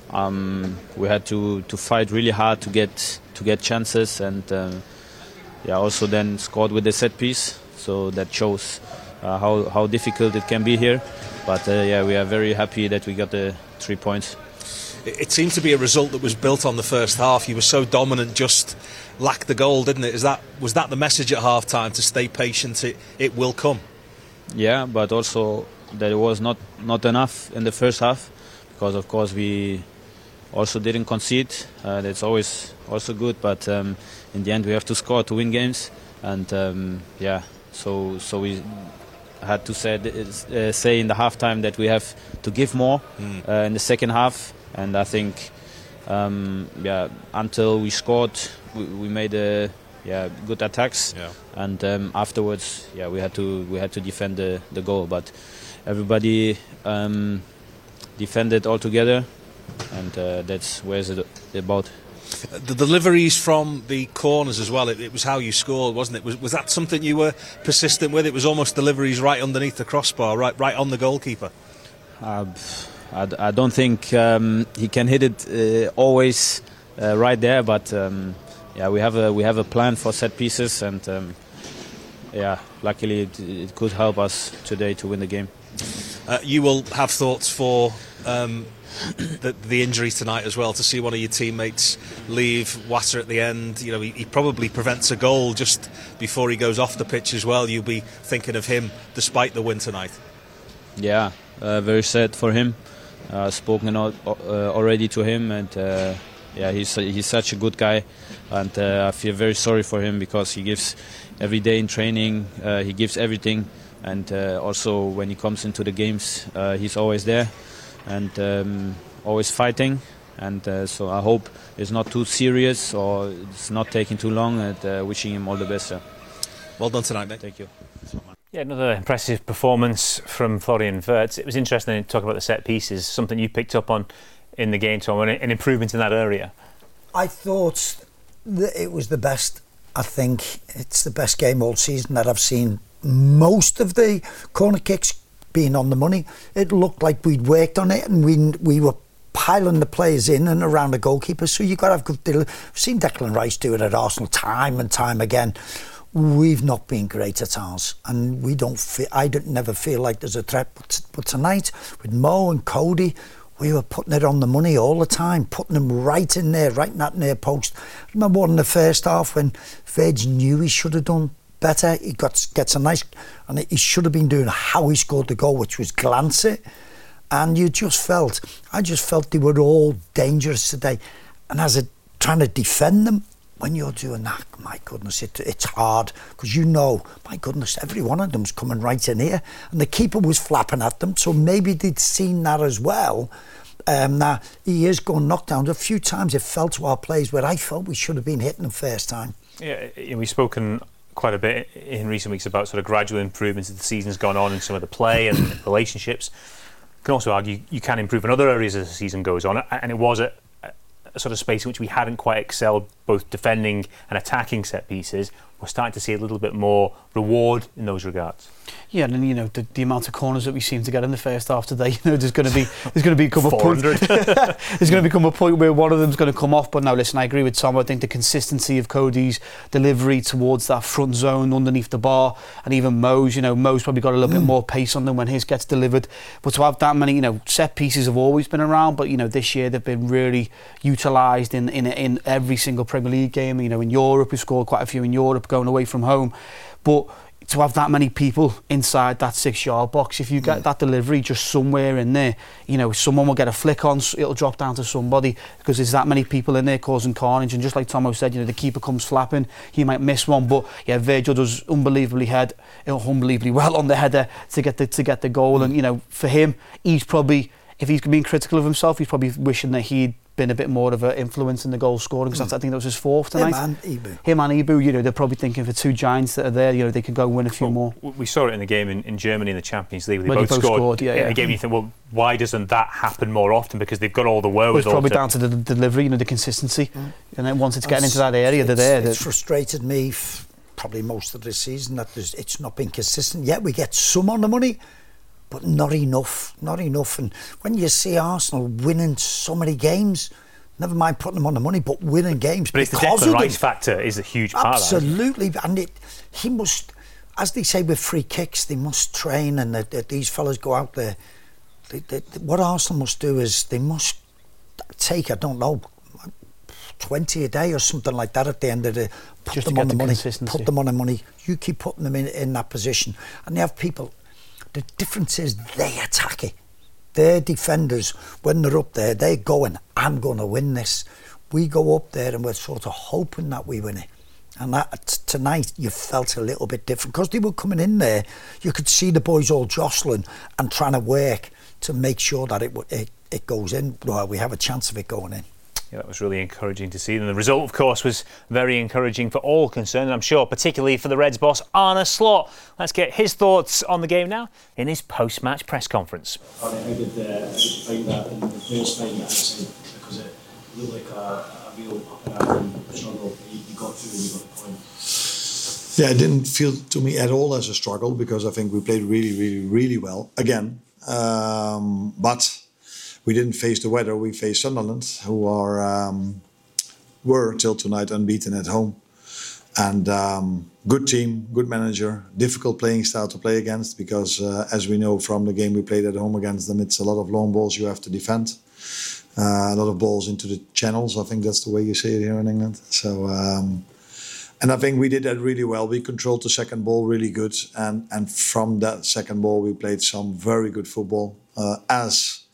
Um, we had to, to fight really hard to get to get chances, and um, yeah, also then scored with the set piece. So that shows uh, how how difficult it can be here. But uh, yeah, we are very happy that we got the three points. It seemed to be a result that was built on the first half. You were so dominant, just lacked the goal, didn't it? Is that was that the message at half time, to stay patient? It it will come. Yeah, but also that it was not not enough in the first half, because of course we also didn't concede. Uh, that's always also good, but um, in the end we have to score to win games, and um, yeah, so so we had to say uh, say in the halftime that we have to give more mm. uh, in the second half. And I think, um, yeah, until we scored, we, we made a, yeah, good attacks, yeah. and um, afterwards, yeah, we had to we had to defend the, the goal. But everybody um, defended all together, and uh, that's where it's about. The deliveries from the corners as well. It, it was how you scored, wasn't it? Was was that something you were persistent with? It was almost deliveries right underneath the crossbar, right right on the goalkeeper. Uh, I, I don't think um, he can hit it uh, always uh, right there, but um, yeah, we have a we have a plan for set pieces, and um, yeah, luckily it, it could help us today to win the game. Uh, you will have thoughts for um, the, the injury tonight as well. To see one of your teammates leave, Watter at the end, you know, he, he probably prevents a goal just before he goes off the pitch as well. You'll be thinking of him despite the win tonight. Yeah, uh, very sad for him. Uh, spoken uh, already to him, and uh, yeah, he's he's such a good guy, and uh, I feel very sorry for him, because he gives every day in training, uh, he gives everything, and uh, also when he comes into the games, uh, he's always there, and um, always fighting, and uh, so I hope it's not too serious or it's not taking too long, and uh, wishing him all the best. Sir. Well done tonight, mate. Thank you. Yeah, another impressive performance from Florian Wirtz. It was interesting to talk about the set pieces, something you picked up on in the game, Tom, an improvement in that area. I thought that it was the best. I think it's the best game all season that I've seen. Most of the corner kicks being on the money. It looked like we'd worked on it, and we we were piling the players in and around the goalkeeper. So you've got to have good. We've seen Declan Rice do it at Arsenal time and time again. We've not been great at ours, and we don't feel, I don't, never feel like there's a threat. But, but tonight, with Mo and Cody, we were putting it on the money all the time, putting them right in there, right in that near post. I remember one in the first half when Veg knew he should have done better. He got gets a nice, and he should have been doing how he scored the goal, which was glance it. And you just felt, I just felt they were all dangerous today. And as a trying to defend them, when you're doing that, my goodness, it, it's hard, because you know, my goodness, every one of them's coming right in here, and the keeper was flapping at them, so maybe they'd seen that as well. Um, now, he is going knocked down. A few times it fell to our players where I felt we should have been hitting them first time. Yeah, we've spoken quite a bit in recent weeks about sort of gradual improvements as the season's gone on in some of the play and relationships. You can also argue you can improve in other areas as the season goes on, and it was a a sort of space in which we hadn't quite excelled, both defending and attacking set pieces. We're starting to see a little bit more reward in those regards. Yeah, and you know the, the amount of corners that we seem to get in the first half today. You know, there's going to be there's going to become a point. There's going to become a point where one of them's going to come off. But now, listen, I agree with Tom. I think the consistency of Cody's delivery towards that front zone underneath the bar, and even Mo's. You know, Mo's probably got a little mm. bit more pace on them when his gets delivered. But to have that many, you know, set pieces have always been around. But you know, this year they've been really utilised in in in every single Premier League game. You know, in Europe, we scored quite a few in Europe going away from home, but to have that many people inside that six-yard box, if you get mm. that delivery just somewhere in there, you know, someone will get a flick on, it'll drop down to somebody, because there's that many people in there causing carnage. And just like Tomo said, you know, the keeper comes flapping, he might miss one, but yeah, Virgil does unbelievably head, unbelievably well on the header to get the to get the goal. Mm. And you know, for him, he's probably, if he's being critical of himself, he's probably wishing that he'd been a bit more of an influence in the goal scoring, because mm. I think that was his fourth tonight. Him and Ibu. Him and Ibu, you know, they're probably thinking for two giants that are there, you know, they could go win a few well, more. We saw it in the game in, in Germany in the Champions League. They When both, both scored. scored, yeah, in yeah. the game, you think, well, why doesn't that happen more often? Because they've got all the wherewithal. It's probably to down to the delivery, you know, the consistency. Mm. And then once it's getting That's, into that area, they're there. It's frustrated me f- probably most of the season that there's, it's not been consistent. Yet we get some on the money, but not enough, not enough. And when you see Arsenal winning so many games, never mind putting them on the money, but winning games. But it's the Declan Rice factor is a huge part Absolutely. of that. And it, he must, as they say with free kicks, they must train, and that, that these fellas go out there. They, they, what Arsenal must do is they must take, I don't know, twenty a day or something like that at the end of the, put Just them to on get the the money, consistency. put them on the money. You keep putting them in, in that position. And they have people, the difference is they attack it. Their defenders, when they're up there, they're going, I'm going to win this. We go up there and we're sort of hoping that we win it. And that t- tonight you felt a little bit different, because they were coming in there. You could see the boys all jostling and trying to work to make sure that it w- it, it goes in. Well, we have a chance of it going in. Yeah, that was really encouraging to see. And the result, of course, was very encouraging for all concerned, I'm sure, particularly for the Reds boss, Arne Slot. Let's get his thoughts on the game now in his post-match press conference. How did, uh, how did you find that in the first five minutes? Because it looked like a, a real up and down struggle. You, you got through and you got the point. Yeah, it didn't feel to me at all as a struggle, because I think we played really, really, really well again. Um, but we didn't face the weather. We faced Sunderland, who are um, were till tonight unbeaten at home, and um, good team, good manager, difficult playing style to play against, because uh, as we know from the game we played at home against them, it's a lot of long balls you have to defend, uh, a lot of balls into the channels. I think that's the way you say it here in England. So. Um, And I think we did that really well. We controlled the second ball really good. And, and from that second ball, we played some very good football. Uh, as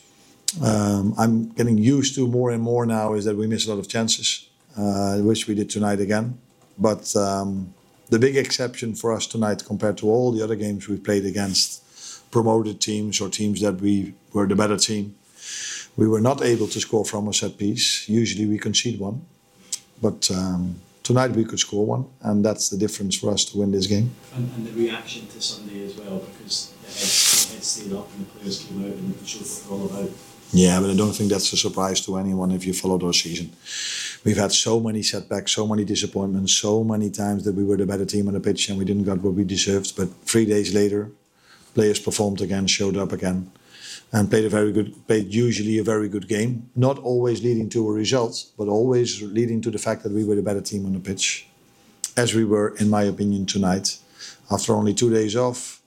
um, I'm getting used to more and more now, is that we miss a lot of chances, uh, which we did tonight again. But um, the big exception for us tonight, compared to all the other games we played against promoted teams or teams that we were the better team, we were not able to score from a set piece. Usually we concede one. But... Um, Tonight we could score one, and that's the difference for us to win this game. And, and the reaction to Sunday as well, because the heads, the heads stayed up and the players came out and showed what they're all about. Yeah, but I don't think that's a surprise to anyone if you followed our season. We've had so many setbacks, so many disappointments, so many times that we were the better team on the pitch and we didn't get what we deserved. But three days later, players performed again, showed up again, and played a very good, played usually a very good game. Not always leading to a result, but always leading to the fact that we were the better team on the pitch, as we were, in my opinion, tonight. After only two days off,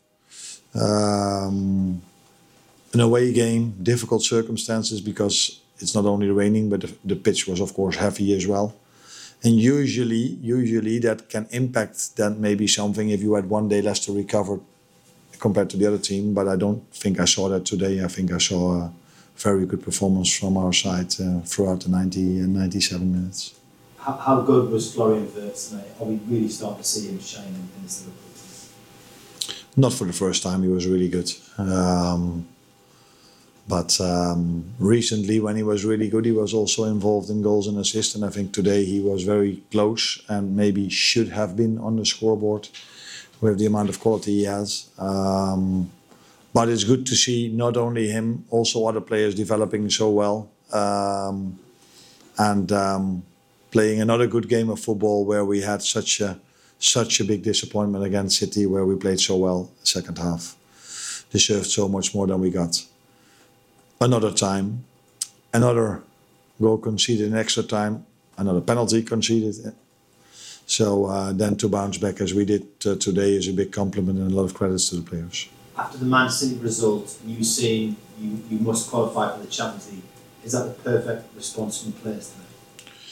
um, an away game, difficult circumstances, because it's not only raining, but the, the pitch was, of course, heavy as well. And usually, usually that can impact then maybe something if you had one day less to recover compared to the other team, but I don't think I saw that today. I think I saw a very good performance from our side uh, throughout the ninety and ninety-seven minutes. How, how good was Florian Wirtz tonight? Are we really starting to see him shine in, in this Liverpool team? Not for the first time, he was really good. Um, but um, recently, when he was really good, he was also involved in goals and assists, and I think today he was very close and maybe should have been on the scoreboard with the amount of quality he has. Um, but it's good to see not only him, also other players developing so well, um, and um, playing another good game of football where we had such a such a big disappointment against City, where we played so well second half. Deserved so much more than we got. Another time, another goal conceded in extra time, another penalty conceded. So uh, then to bounce back as we did uh, today is a big compliment and a lot of credits to the players. After the Man City result, you saying you, you must qualify for the Champions League, is that the perfect response from the players tonight?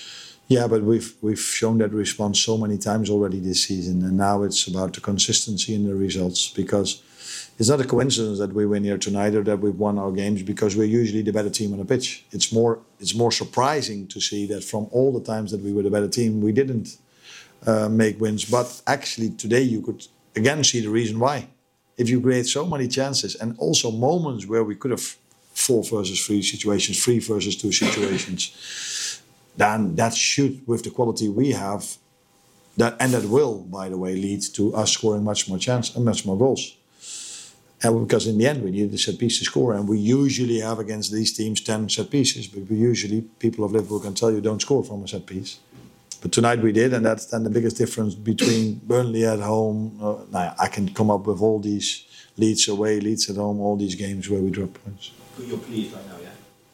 Yeah, but we've we've shown that response so many times already this season, and now it's about the consistency in the results, because it's not a coincidence that we win here tonight or that we've won our games, because we're usually the better team on the pitch. It's more it's more surprising to see that from all the times that we were the better team, we didn't uh, make wins. But actually today you could again see the reason why. If you create so many chances and also moments where we could have four versus three situations, three versus two situations, then that should, with the quality we have, that and that will, by the way, lead to us scoring much more chance and much more goals. And because in the end we need the set piece to score, and we usually have against these teams ten set pieces, but we usually, people of Liverpool can tell you, don't score from a set piece. But tonight we did, and that's then the biggest difference between Burnley at home. Uh, now I can come up with all these Leeds away, Leeds at home, all these games where we drop points. But you're pleased right now, yeah?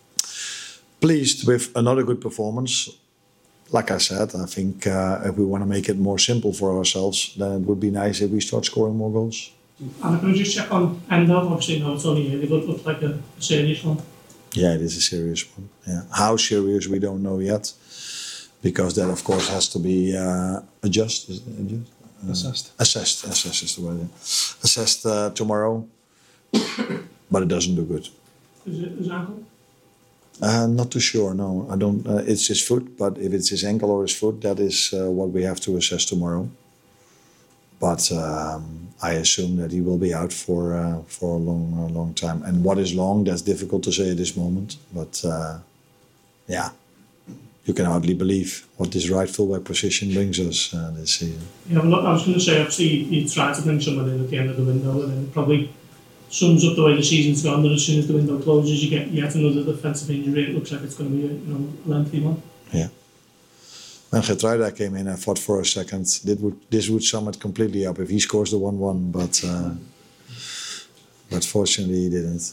Pleased with another good performance. Like I said, I think uh, if we want to make it more simple for ourselves, then it would be nice if we start scoring more goals. And can we just check on Endo? Obviously, no, it's only early, but it looked like a, a serious one. Yeah, it is a serious one. Yeah, how serious we don't know yet, because that of course has to be uh, adjusted. Adjust? Uh, assessed. Assessed. Assessed is the word. Yeah. Assessed uh, tomorrow, but it doesn't do good. Is it his ankle? Uh, not too sure. No, I don't. Uh, it's his foot, but if it's his ankle or his foot, that is uh, what we have to assess tomorrow. But um, I assume that he will be out for uh, for a long, uh, long time. And what is long? That's difficult to say at this moment. But uh, yeah, you can hardly believe what this right fullback position brings us uh, this season. Yeah, well, I was going to say, obviously, you tried to bring someone in at the end of the window, and then it probably sums up the way the season's gone. That as soon as the window closes, you get yet another defensive injury. It looks like it's going to be a you know lengthy one. Yeah. When Geertruida came in, I thought for a second this would this would sum it completely up if he scores the one one, but uh, but fortunately he didn't.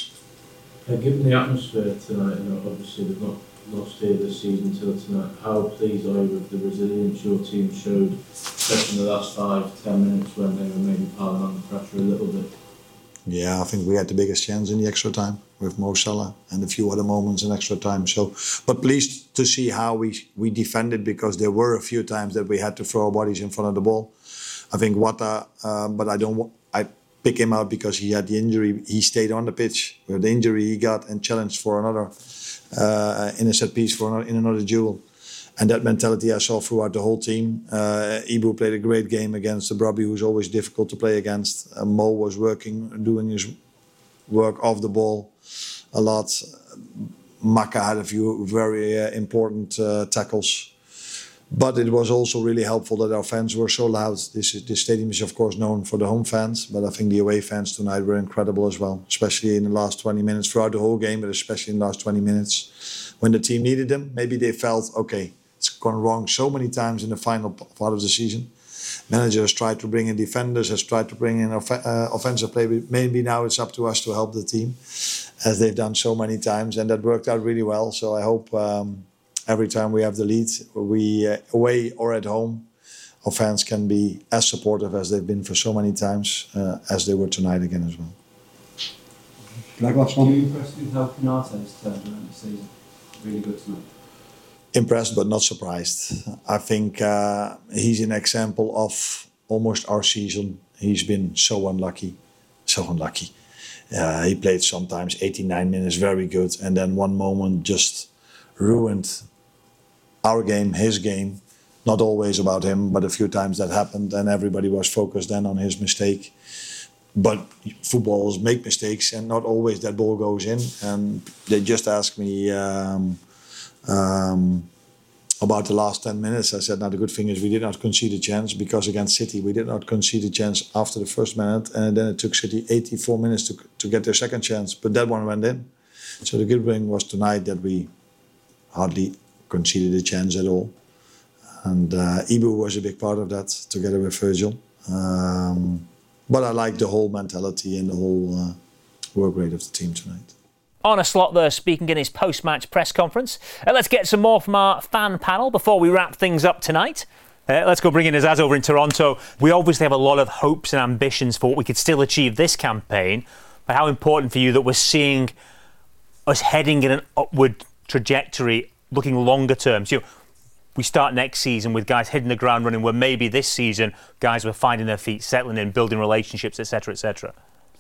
Uh, given the atmosphere tonight, and obviously they've not lost here this season till tonight, how pleased are you with the resilience your team showed, especially in the last five, ten minutes when they were maybe piling on the pressure a little bit? Yeah, I think we had the biggest chance in the extra time with Mo Salah and a few other moments in extra time. So, but pleased to see how we we defended, because there were a few times that we had to throw our bodies in front of the ball. I think Wata, uh, but I don't. I pick him out because he had the injury. He stayed on the pitch with the injury he got and challenged for another uh, in a set piece for another, in another duel. And that mentality I saw throughout the whole team. Uh, Ibu played a great game against the Brobby, who's always difficult to play against. Uh, Mo was working, doing his work off the ball a lot. Maka had a few very uh, important uh, tackles. But it was also really helpful that our fans were so loud. This, is, this stadium is of course known for the home fans, but I think the away fans tonight were incredible as well, especially in the last twenty minutes, throughout the whole game, but especially in the last twenty minutes. When the team needed them, maybe they felt, okay, it's gone wrong so many times in the final part of the season. Manager has tried to bring in defenders, has tried to bring in off- uh, offensive play. Maybe now it's up to us to help the team, as they've done so many times, and that worked out really well. So I hope um, every time we have the lead, we uh, away or at home, our fans can be as supportive as they've been for so many times, uh, as they were tonight again as well. Can I last one? Are you impressed with how Konate has turned around the season? Really good tonight. Impressed but not surprised. I think uh, he's an example of almost our season. He's been so unlucky, so unlucky. Uh, he played sometimes eighty-nine minutes very good, and then one moment just ruined our game, his game. Not always about him, but a few times that happened, and everybody was focused then on his mistake. But footballers make mistakes, and not always that ball goes in. And they just asked me um, um, about the last ten minutes. I said, now the good thing is we did not concede a chance, because against City we did not concede a chance after the first minute, and then it took City eighty-four minutes to to get their second chance, but that one went in. So the good thing was tonight that we hardly conceded a chance at all. And uh, Ibu was a big part of that, together with Virgil. Um, but I like the whole mentality and the whole uh, work rate of the team tonight. Arne Slot there speaking in his post-match press conference. Uh, let's get some more from our fan panel before we wrap things up tonight. Uh, let's go bring in Azaz over in Toronto. We obviously have a lot of hopes and ambitions for what we could still achieve this campaign. But how important for you that we're seeing us heading in an upward trajectory, looking longer term? So, you know, we start next season with guys hitting the ground running, where maybe this season guys were finding their feet, settling in, building relationships, et cetera, et cetera?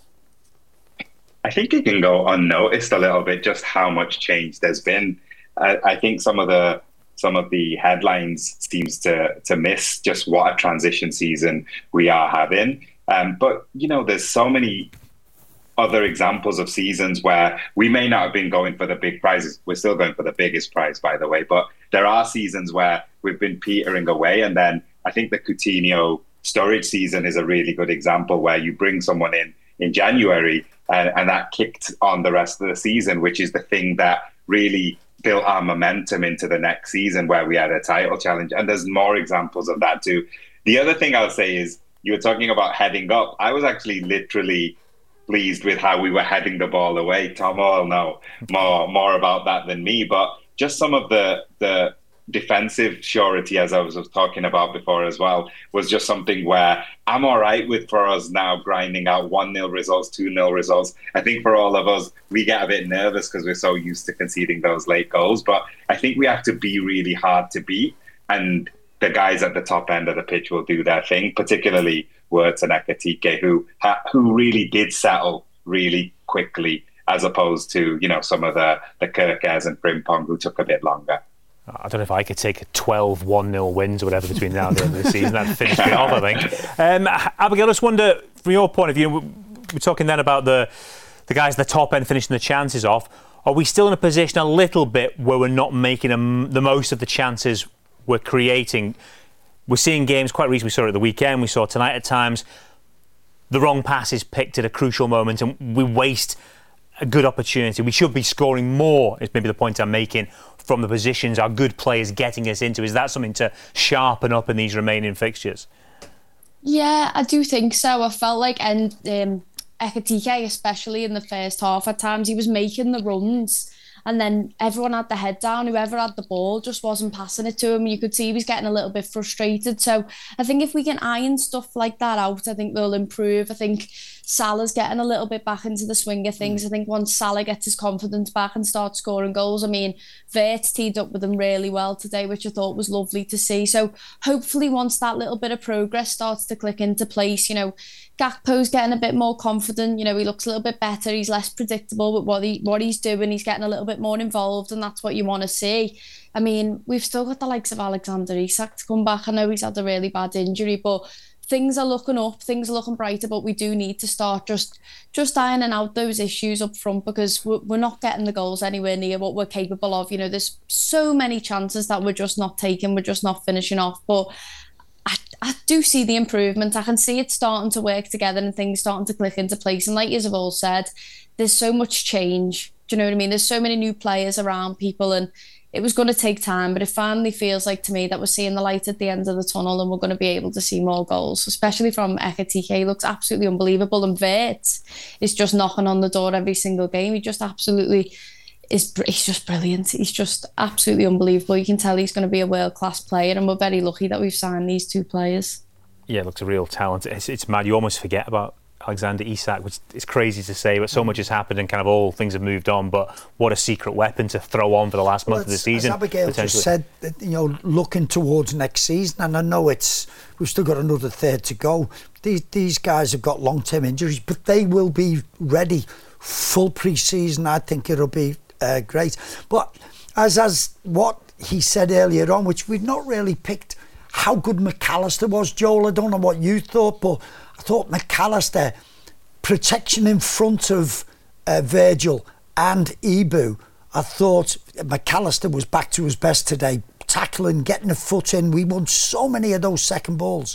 I think it can go unnoticed a little bit just how much change there's been. I, I think some of the some of the headlines seems to to miss just what a transition season we are having. Um, but you know, there's so many other examples of seasons where we may not have been going for the big prizes. We're still going for the biggest prize, by the way. But there are seasons where we've been petering away, and then I think the Coutinho Sturridge season is a really good example where you bring someone in in January. And, and that kicked on the rest of the season, which is the thing that really built our momentum into the next season where we had a title challenge. And there's more examples of that too. The other thing I'll say is, you were talking about heading up. I was actually literally pleased with how we were heading the ball away. Tom will know more, more about that than me. But just some of the the defensive surety, as I was talking about before as well, was just something where I'm all right with for us now grinding out one nil results, two nil results. I think for all of us, we get a bit nervous because we're so used to conceding those late goals. But I think we have to be really hard to beat. And the guys at the top end of the pitch will do their thing, particularly Wirtz and Ekitike, who, who really did settle really quickly, as opposed to, you know, some of the, the Kirkers and Frimpong who took a bit longer. I don't know if I could take twelve one nil wins or whatever between now and the end of the season. That'd finish me off, I think. Um, Abigail, I just wonder, from your point of view, we're talking then about the the guys at the top end finishing the chances off. Are we still in a position a little bit where we're not making a, the most of the chances we're creating? We're seeing games quite recently. We saw it at the weekend. We saw tonight at times. The wrong pass is picked at a crucial moment and we waste a good opportunity. We should be scoring more, is maybe the point I'm making, from the positions our good players getting us into. Is that something to sharpen up in these remaining fixtures? Yeah, I do think so. I felt like, and um, Ekitike, especially in the first half, at times he was making the runs and then everyone had the head down. Whoever had the ball just wasn't passing it to him. You could see he was getting a little bit frustrated. So I think if we can iron stuff like that out, I think they'll improve. I think Salah's getting a little bit back into the swing of things. I think once Salah gets his confidence back and starts scoring goals, I mean, Wirtz teed up with him really well today, which I thought was lovely to see. So hopefully once that little bit of progress starts to click into place, you know, Gakpo's getting a bit more confident. You know, he looks a little bit better. He's less predictable with what he what he's doing. He's getting a little bit more involved, and that's what you want to see. I mean, we've still got the likes of Alexander Isak to come back. I know he's had a really bad injury, but things are looking up, things are looking brighter, but we do need to start just just ironing out those issues up front, because we're, we're not getting the goals anywhere near what we're capable of. You know, there's so many chances that we're just not taking, we're just not finishing off. But I, I do see the improvement. I can see it starting to work together and things starting to click into place. And like you have all said, there's so much change. Do you know what I mean? There's so many new players around people, and it was going to take time, but it finally feels like to me that we're seeing the light at the end of the tunnel and we're going to be able to see more goals, especially from Ekitike. He looks absolutely unbelievable, and Wirtz is just knocking on the door every single game. He just absolutely is, he's just brilliant. He's just absolutely unbelievable. You can tell he's going to be a world-class player, and we're very lucky that we've signed these two players. Yeah, looks a real talent. It's, it's mad. You almost forget about Alexander Isak, which is crazy to say, but so much has happened and kind of all things have moved on. But what a secret weapon to throw on for the last well, month of the season. As Abigail just said, you know, looking towards next season, and I know it's we've still got another third to go. These these guys have got long-term injuries, but they will be ready. Full pre-season, I think it'll be uh, great. But as as what he said earlier on, which we've not really picked, how good McAllister was, Joel. I don't know what you thought, but I thought McAllister, protection in front of uh, Virgil and Ibu, I thought McAllister was back to his best today, tackling, getting a foot in. We won so many of those second balls.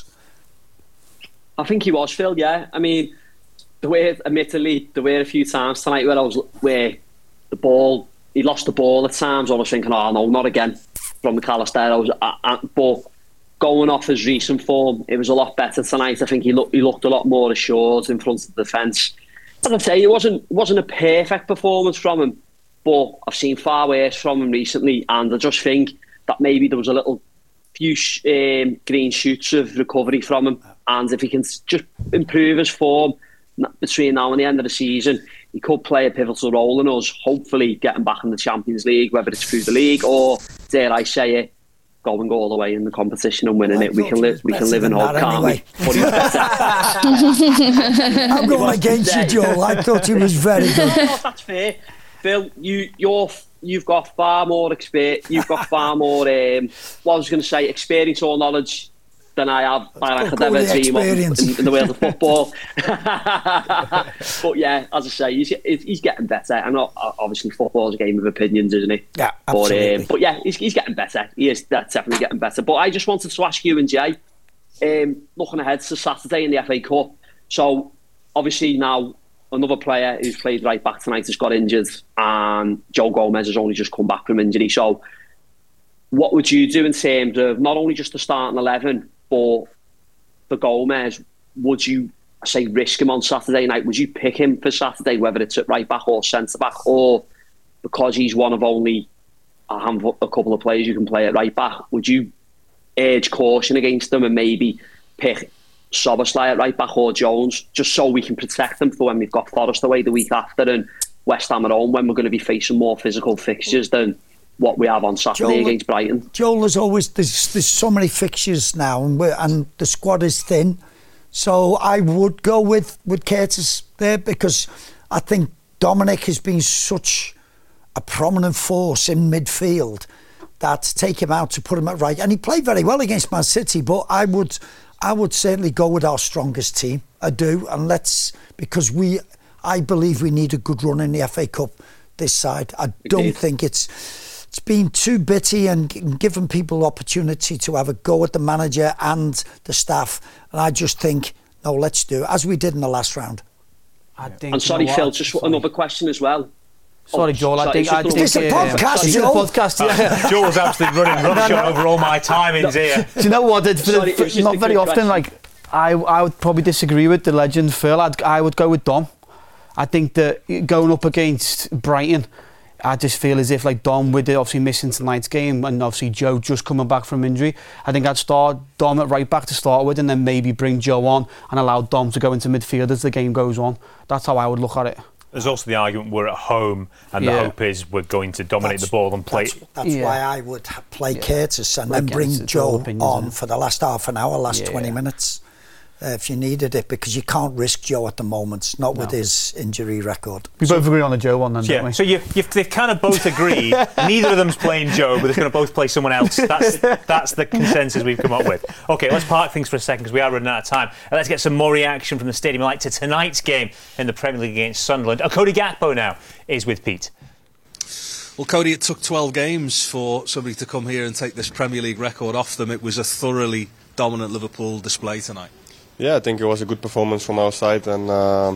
I think he was, Phil, yeah. I mean, there were, admittedly, there were a few times tonight where I was, where the ball, he lost the ball at times. I was thinking, oh no, not again from McAllister. I was, I, I, but going off his recent form, it was a lot better tonight. I think he looked he looked a lot more assured in front of the defence. As I say, it wasn't wasn't a perfect performance from him, but I've seen far worse from him recently, and I just think that maybe there was a little few um, green shoots of recovery from him, and if he can just improve his form between now and the end of the season, he could play a pivotal role in us, hopefully getting back in the Champions League, whether it's through the league or, dare I say it, going all the way in the competition and winning well, it. We can live. We can live in hope, can't anyway. we? I'm going against you, Joel. I thought he was very good. No, that's fair, Phil. You, you're, you've got far more experience. You've got far more. Um, what I was going to say, experience or knowledge than I have by an academic team in, in the world of football. But yeah, as I say, he's he's getting better. I know obviously football is a game of opinions, isn't it? Yeah, absolutely. But, um, but yeah, he's, he's getting better. He is definitely getting better. But I just wanted to ask you and Jay, um, looking ahead to Saturday in the F A Cup. So obviously now another player who's played right back tonight has got injured, and Joe Gomez has only just come back from injury. So what would you do in terms of not only just the starting eleven, but for Gomez, would you say risk him on Saturday night? Would you pick him for Saturday, whether it's at right back or centre back, or because he's one of only a handful, a couple of players you can play at right back, would you urge caution against them and maybe pick Szoboszlai at right back or Jones, just so we can protect them for when we've got Forest away the week after and West Ham at home, when we're going to be facing more physical fixtures than what we have on Saturday Joel, against Brighton? Joel, there's always there's, there's so many fixtures now, and we're, and the squad is thin. So I would go with, with Curtis there, because I think Dominic has been such a prominent force in midfield that to take him out, to put him at right, and he played very well against Man City. But I would I would certainly go with our strongest team. I do, and let's because we I believe we need a good run in the F A Cup this side. I don't Indeed. think it's. It's been too bitty and given people opportunity to have a go at the manager and the staff. And I just think, no, let's do it, as we did in the last round. I think, and sorry, you know Phil, just sorry. another question as well. Sorry, Joel, oh, I think... I think it's a podcast, It's a podcast, yeah. Joel's absolutely running roughshod no, no. over all my timings no. here. Do you know what? It, sorry, for, for, not very often, question. like, I, I would probably disagree with the legend, Phil. I'd, I would go with Dom. I think that going up against Brighton, I just feel as if, like Dom, with it obviously missing tonight's game, and obviously Joe just coming back from injury, I think I'd start Dom at right back to start with, and then maybe bring Joe on and allow Dom to go into midfield as the game goes on. That's how I would look at it. There's also the argument we're at home, and yeah. the hope is we're going to dominate that's, the ball and play. That's, that's yeah. why I would play yeah. Curtis and then bring Joe opinions, on for the last half an hour, last yeah. twenty minutes. Uh, if you needed it, because you can't risk Joe at the moment, not no. with his injury record. We both agree on the Joe one then, yeah. don't we? So you, you've, they've kind of both agreed. Neither of them's playing Joe, but they're going to both play someone else. That's that's the consensus we've come up with. OK, let's park things for a second because we are running out of time. And let's get some more reaction from the Stadium Light to tonight's game in the Premier League against Sunderland. Oh, Cody Gakpo now is with Pete. Well, Cody, it took twelve games for somebody to come here and take this Premier League record off them. It was a thoroughly dominant Liverpool display tonight. Yeah, I think it was a good performance from our side, and uh,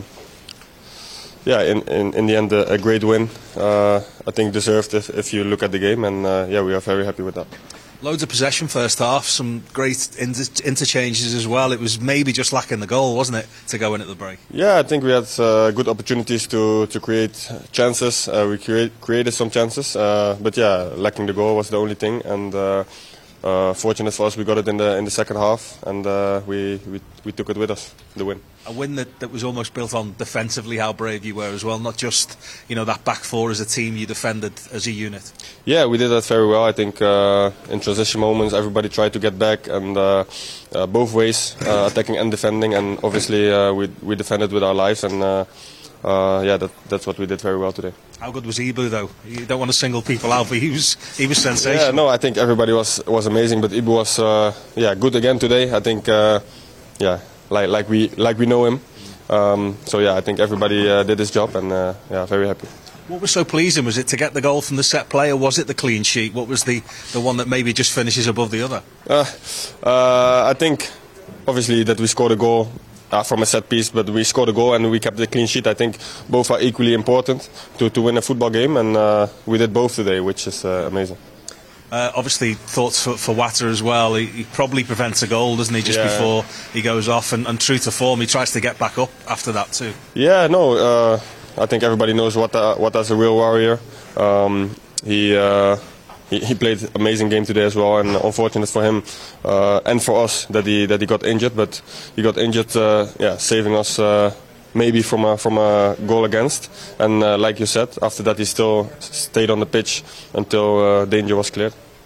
yeah, in, in in the end, a, a great win. Uh, I think deserved if, if you look at the game, and uh, yeah, we are very happy with that. Loads of possession first half, some great inter- interchanges as well. It was maybe just lacking the goal, wasn't it, to go in at the break? Yeah, I think we had uh, good opportunities to, to create chances. Uh, we create, created some chances, uh, but yeah, lacking the goal was the only thing. And uh, uh, fortunate for us, we got it in the in the second half, and uh, we, we we took it with us, the win. A win that, that was almost built on defensively, how brave you were as well, not just, you know, that back four as a team, you defended as a unit. Yeah, we did that very well. I think uh, in transition moments everybody tried to get back, and uh, uh, both ways, uh, attacking and defending, and obviously uh, we we defended with our lives, and uh, uh, yeah, that, that's what we did very well today. How good was Ibu though? You don't want to single people out, but he was he was sensational. Yeah, no, I think everybody was was amazing, but Ibu was uh, yeah good again today. I think uh, yeah. Like, like we like we know him, um, so yeah, I think everybody uh, did his job, and uh, yeah, very happy. What was so pleasing? Was it to get the goal from the set play, or was it the clean sheet? What was the, the one that maybe just finishes above the other? Uh, uh, I think obviously that we scored a goal uh, from a set piece, but we scored a goal and we kept the clean sheet. I think both are equally important to, to win a football game, and uh, we did both today, which is uh, amazing. Uh, obviously, thoughts for, for Wata as well. He, he probably prevents a goal, doesn't he, just yeah. before he goes off. And, and true to form, he tries to get back up after that too. Yeah, no, uh, I think everybody knows Wata, Wata's a real warrior. Um, he, uh, he he played an amazing game today as well, and unfortunate for him uh, and for us that he that he got injured. But he got injured, uh, yeah, saving us. Uh, Maybe from a from a goal against, and uh, like you said, after that he still stayed on the pitch until uh, danger was cleared.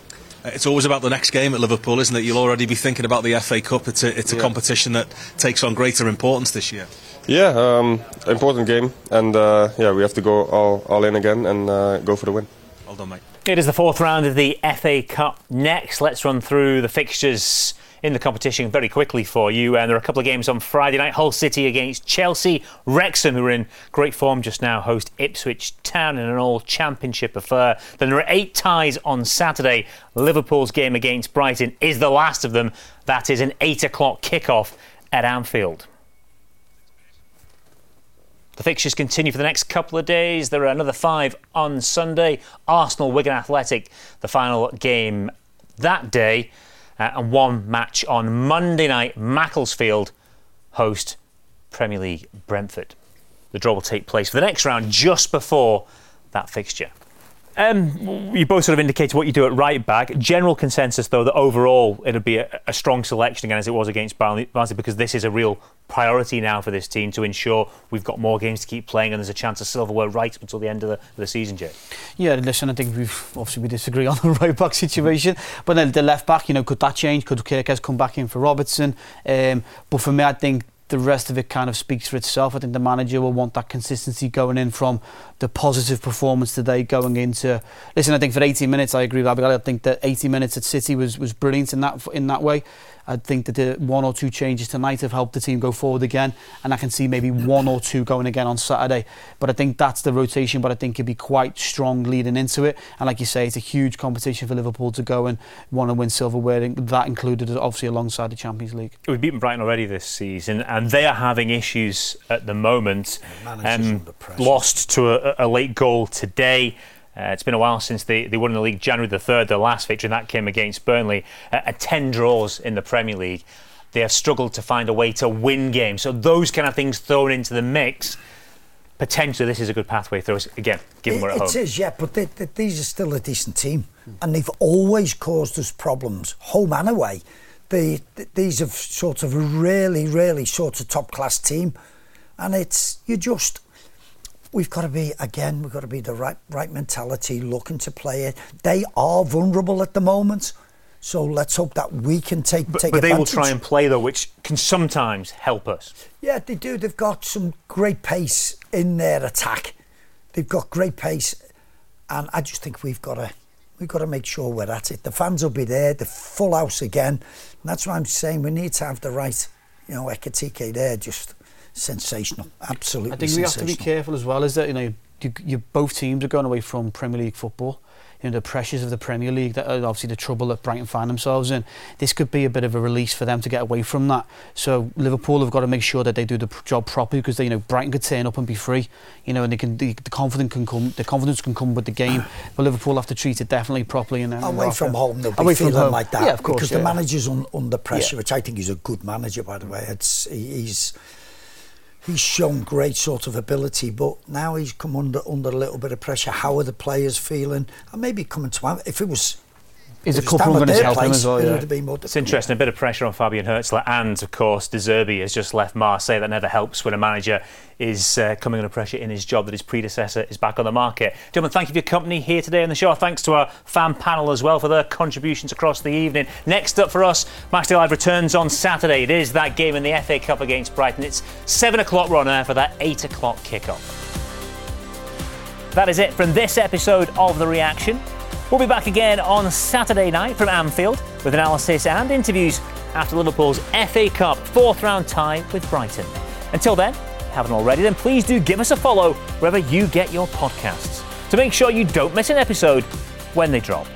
It's always about the next game at Liverpool, isn't it? You'll already be thinking about the F A Cup. It's a, it's a Yeah. competition that takes on greater importance this year. Yeah, um, important game, and uh, yeah, we have to go all, all in again and uh, go for the win. Well done, mate. It is the fourth round of the F A Cup next. Let's run through the fixtures in the competition very quickly for you. And there are a couple of games on Friday night. Hull City against Chelsea. Wrexham, who are in great form just now, host Ipswich Town in an all-championship affair. Then there are eight ties on Saturday. Liverpool's game against Brighton is the last of them. That is an eight o'clock kickoff at Anfield. The fixtures continue for the next couple of days. There are another five on Sunday. Arsenal, Wigan Athletic, the final game that day. Uh, and one match on Monday night. Macclesfield host Premier League Brentford. The draw will take place for the next round just before that fixture. Um, you both sort of indicated what you do at right back. General consensus, though, that overall it'll be a, a strong selection again, as it was against Barnsley, because this is a real priority now for this team to ensure we've got more games to keep playing and there's a chance of silverware right up until the end of the, the season, Jay. Yeah, listen, I think we've obviously we disagree on the right back situation, but then the left back, you know, could that change? Could Kirkes come back in for Robertson? Um, but for me, I think the rest of it kind of speaks for itself. I think the manager will want that consistency going in from the positive performance today going into... Listen, I think for eighty minutes, I agree with Abigail. I think that eighty minutes at City was, was brilliant in that in that way. I think that the one or two changes tonight have helped the team go forward again, and I can see maybe one or two going again on Saturday. But I think that's the rotation, but I think it'd be quite strong leading into it. And like you say, it's a huge competition for Liverpool to go and want to win silverware, that included obviously alongside the Champions League. We've beaten Brighton already this season, and they are having issues at the moment. Um, lost to a, a late goal today. Uh, it's been a while since they, they won the league. January the third, their last victory, and that came against Burnley. Uh, at ten draws in the Premier League. They have struggled to find a way to win games. So those kind of things thrown into the mix, potentially this is a good pathway through us. Again, given it, we're at home. It is, yeah, but they, they, these are still a decent team. And they've always caused us problems, home and away. They, these are sort of a really, really sort of top-class team. And it's, you just... We've got to be, again, we've got to be the right right mentality, looking to play it. They are vulnerable at the moment, so let's hope that we can take, but, take but advantage. But they will try and play, though, which can sometimes help us. Yeah, they do. They've got some great pace in their attack. They've got great pace, and I just think we've got to we've got to make sure we're at it. The fans will be there, the full house again, and that's what I'm saying. We need to have the right, you know, Ekitike there, just... sensational, absolutely. I think we have to be careful as well. Is that you know, you, you both teams are going away from Premier League football. You know, the pressures of the Premier League, that are obviously the trouble that Brighton find themselves in. This could be a bit of a release for them to get away from that. So Liverpool have got to make sure that they do the job properly, because they, you know, Brighton could turn up and be free. You know, and they can the, the confidence can come. The confidence can come with the game. But Liverpool have to treat it definitely properly. And away from home, they'll be away feeling from home. like that. Yeah, of course. Because yeah. the manager's un, under pressure, yeah. which I think he's a good manager, by the way. It's he's. He's shown great sort of ability, but now he's come under under a little bit of pressure. How are the players feeling? And maybe coming to if it was. Is a couple going to help him as well? Yeah. It's interesting, a bit of pressure on Fabian Hürzeler, and of course De Zerbi has just left Marseille. That never helps when a manager is uh, coming under pressure in his job that his predecessor is back on the market. Gentlemen, thank you for your company here today on the show. Thanks to our fan panel as well for their contributions across the evening. Next up for us, Matchday Live returns on Saturday. It is that game in the F A Cup against Brighton. It's seven o'clock, we're on air for that eight o'clock kickoff. That is it from this episode of The Reaction. We'll be back again on Saturday night from Anfield with analysis and interviews after Liverpool's F A Cup fourth round tie with Brighton. Until then, if you haven't already, then please do give us a follow wherever you get your podcasts to make sure you don't miss an episode when they drop.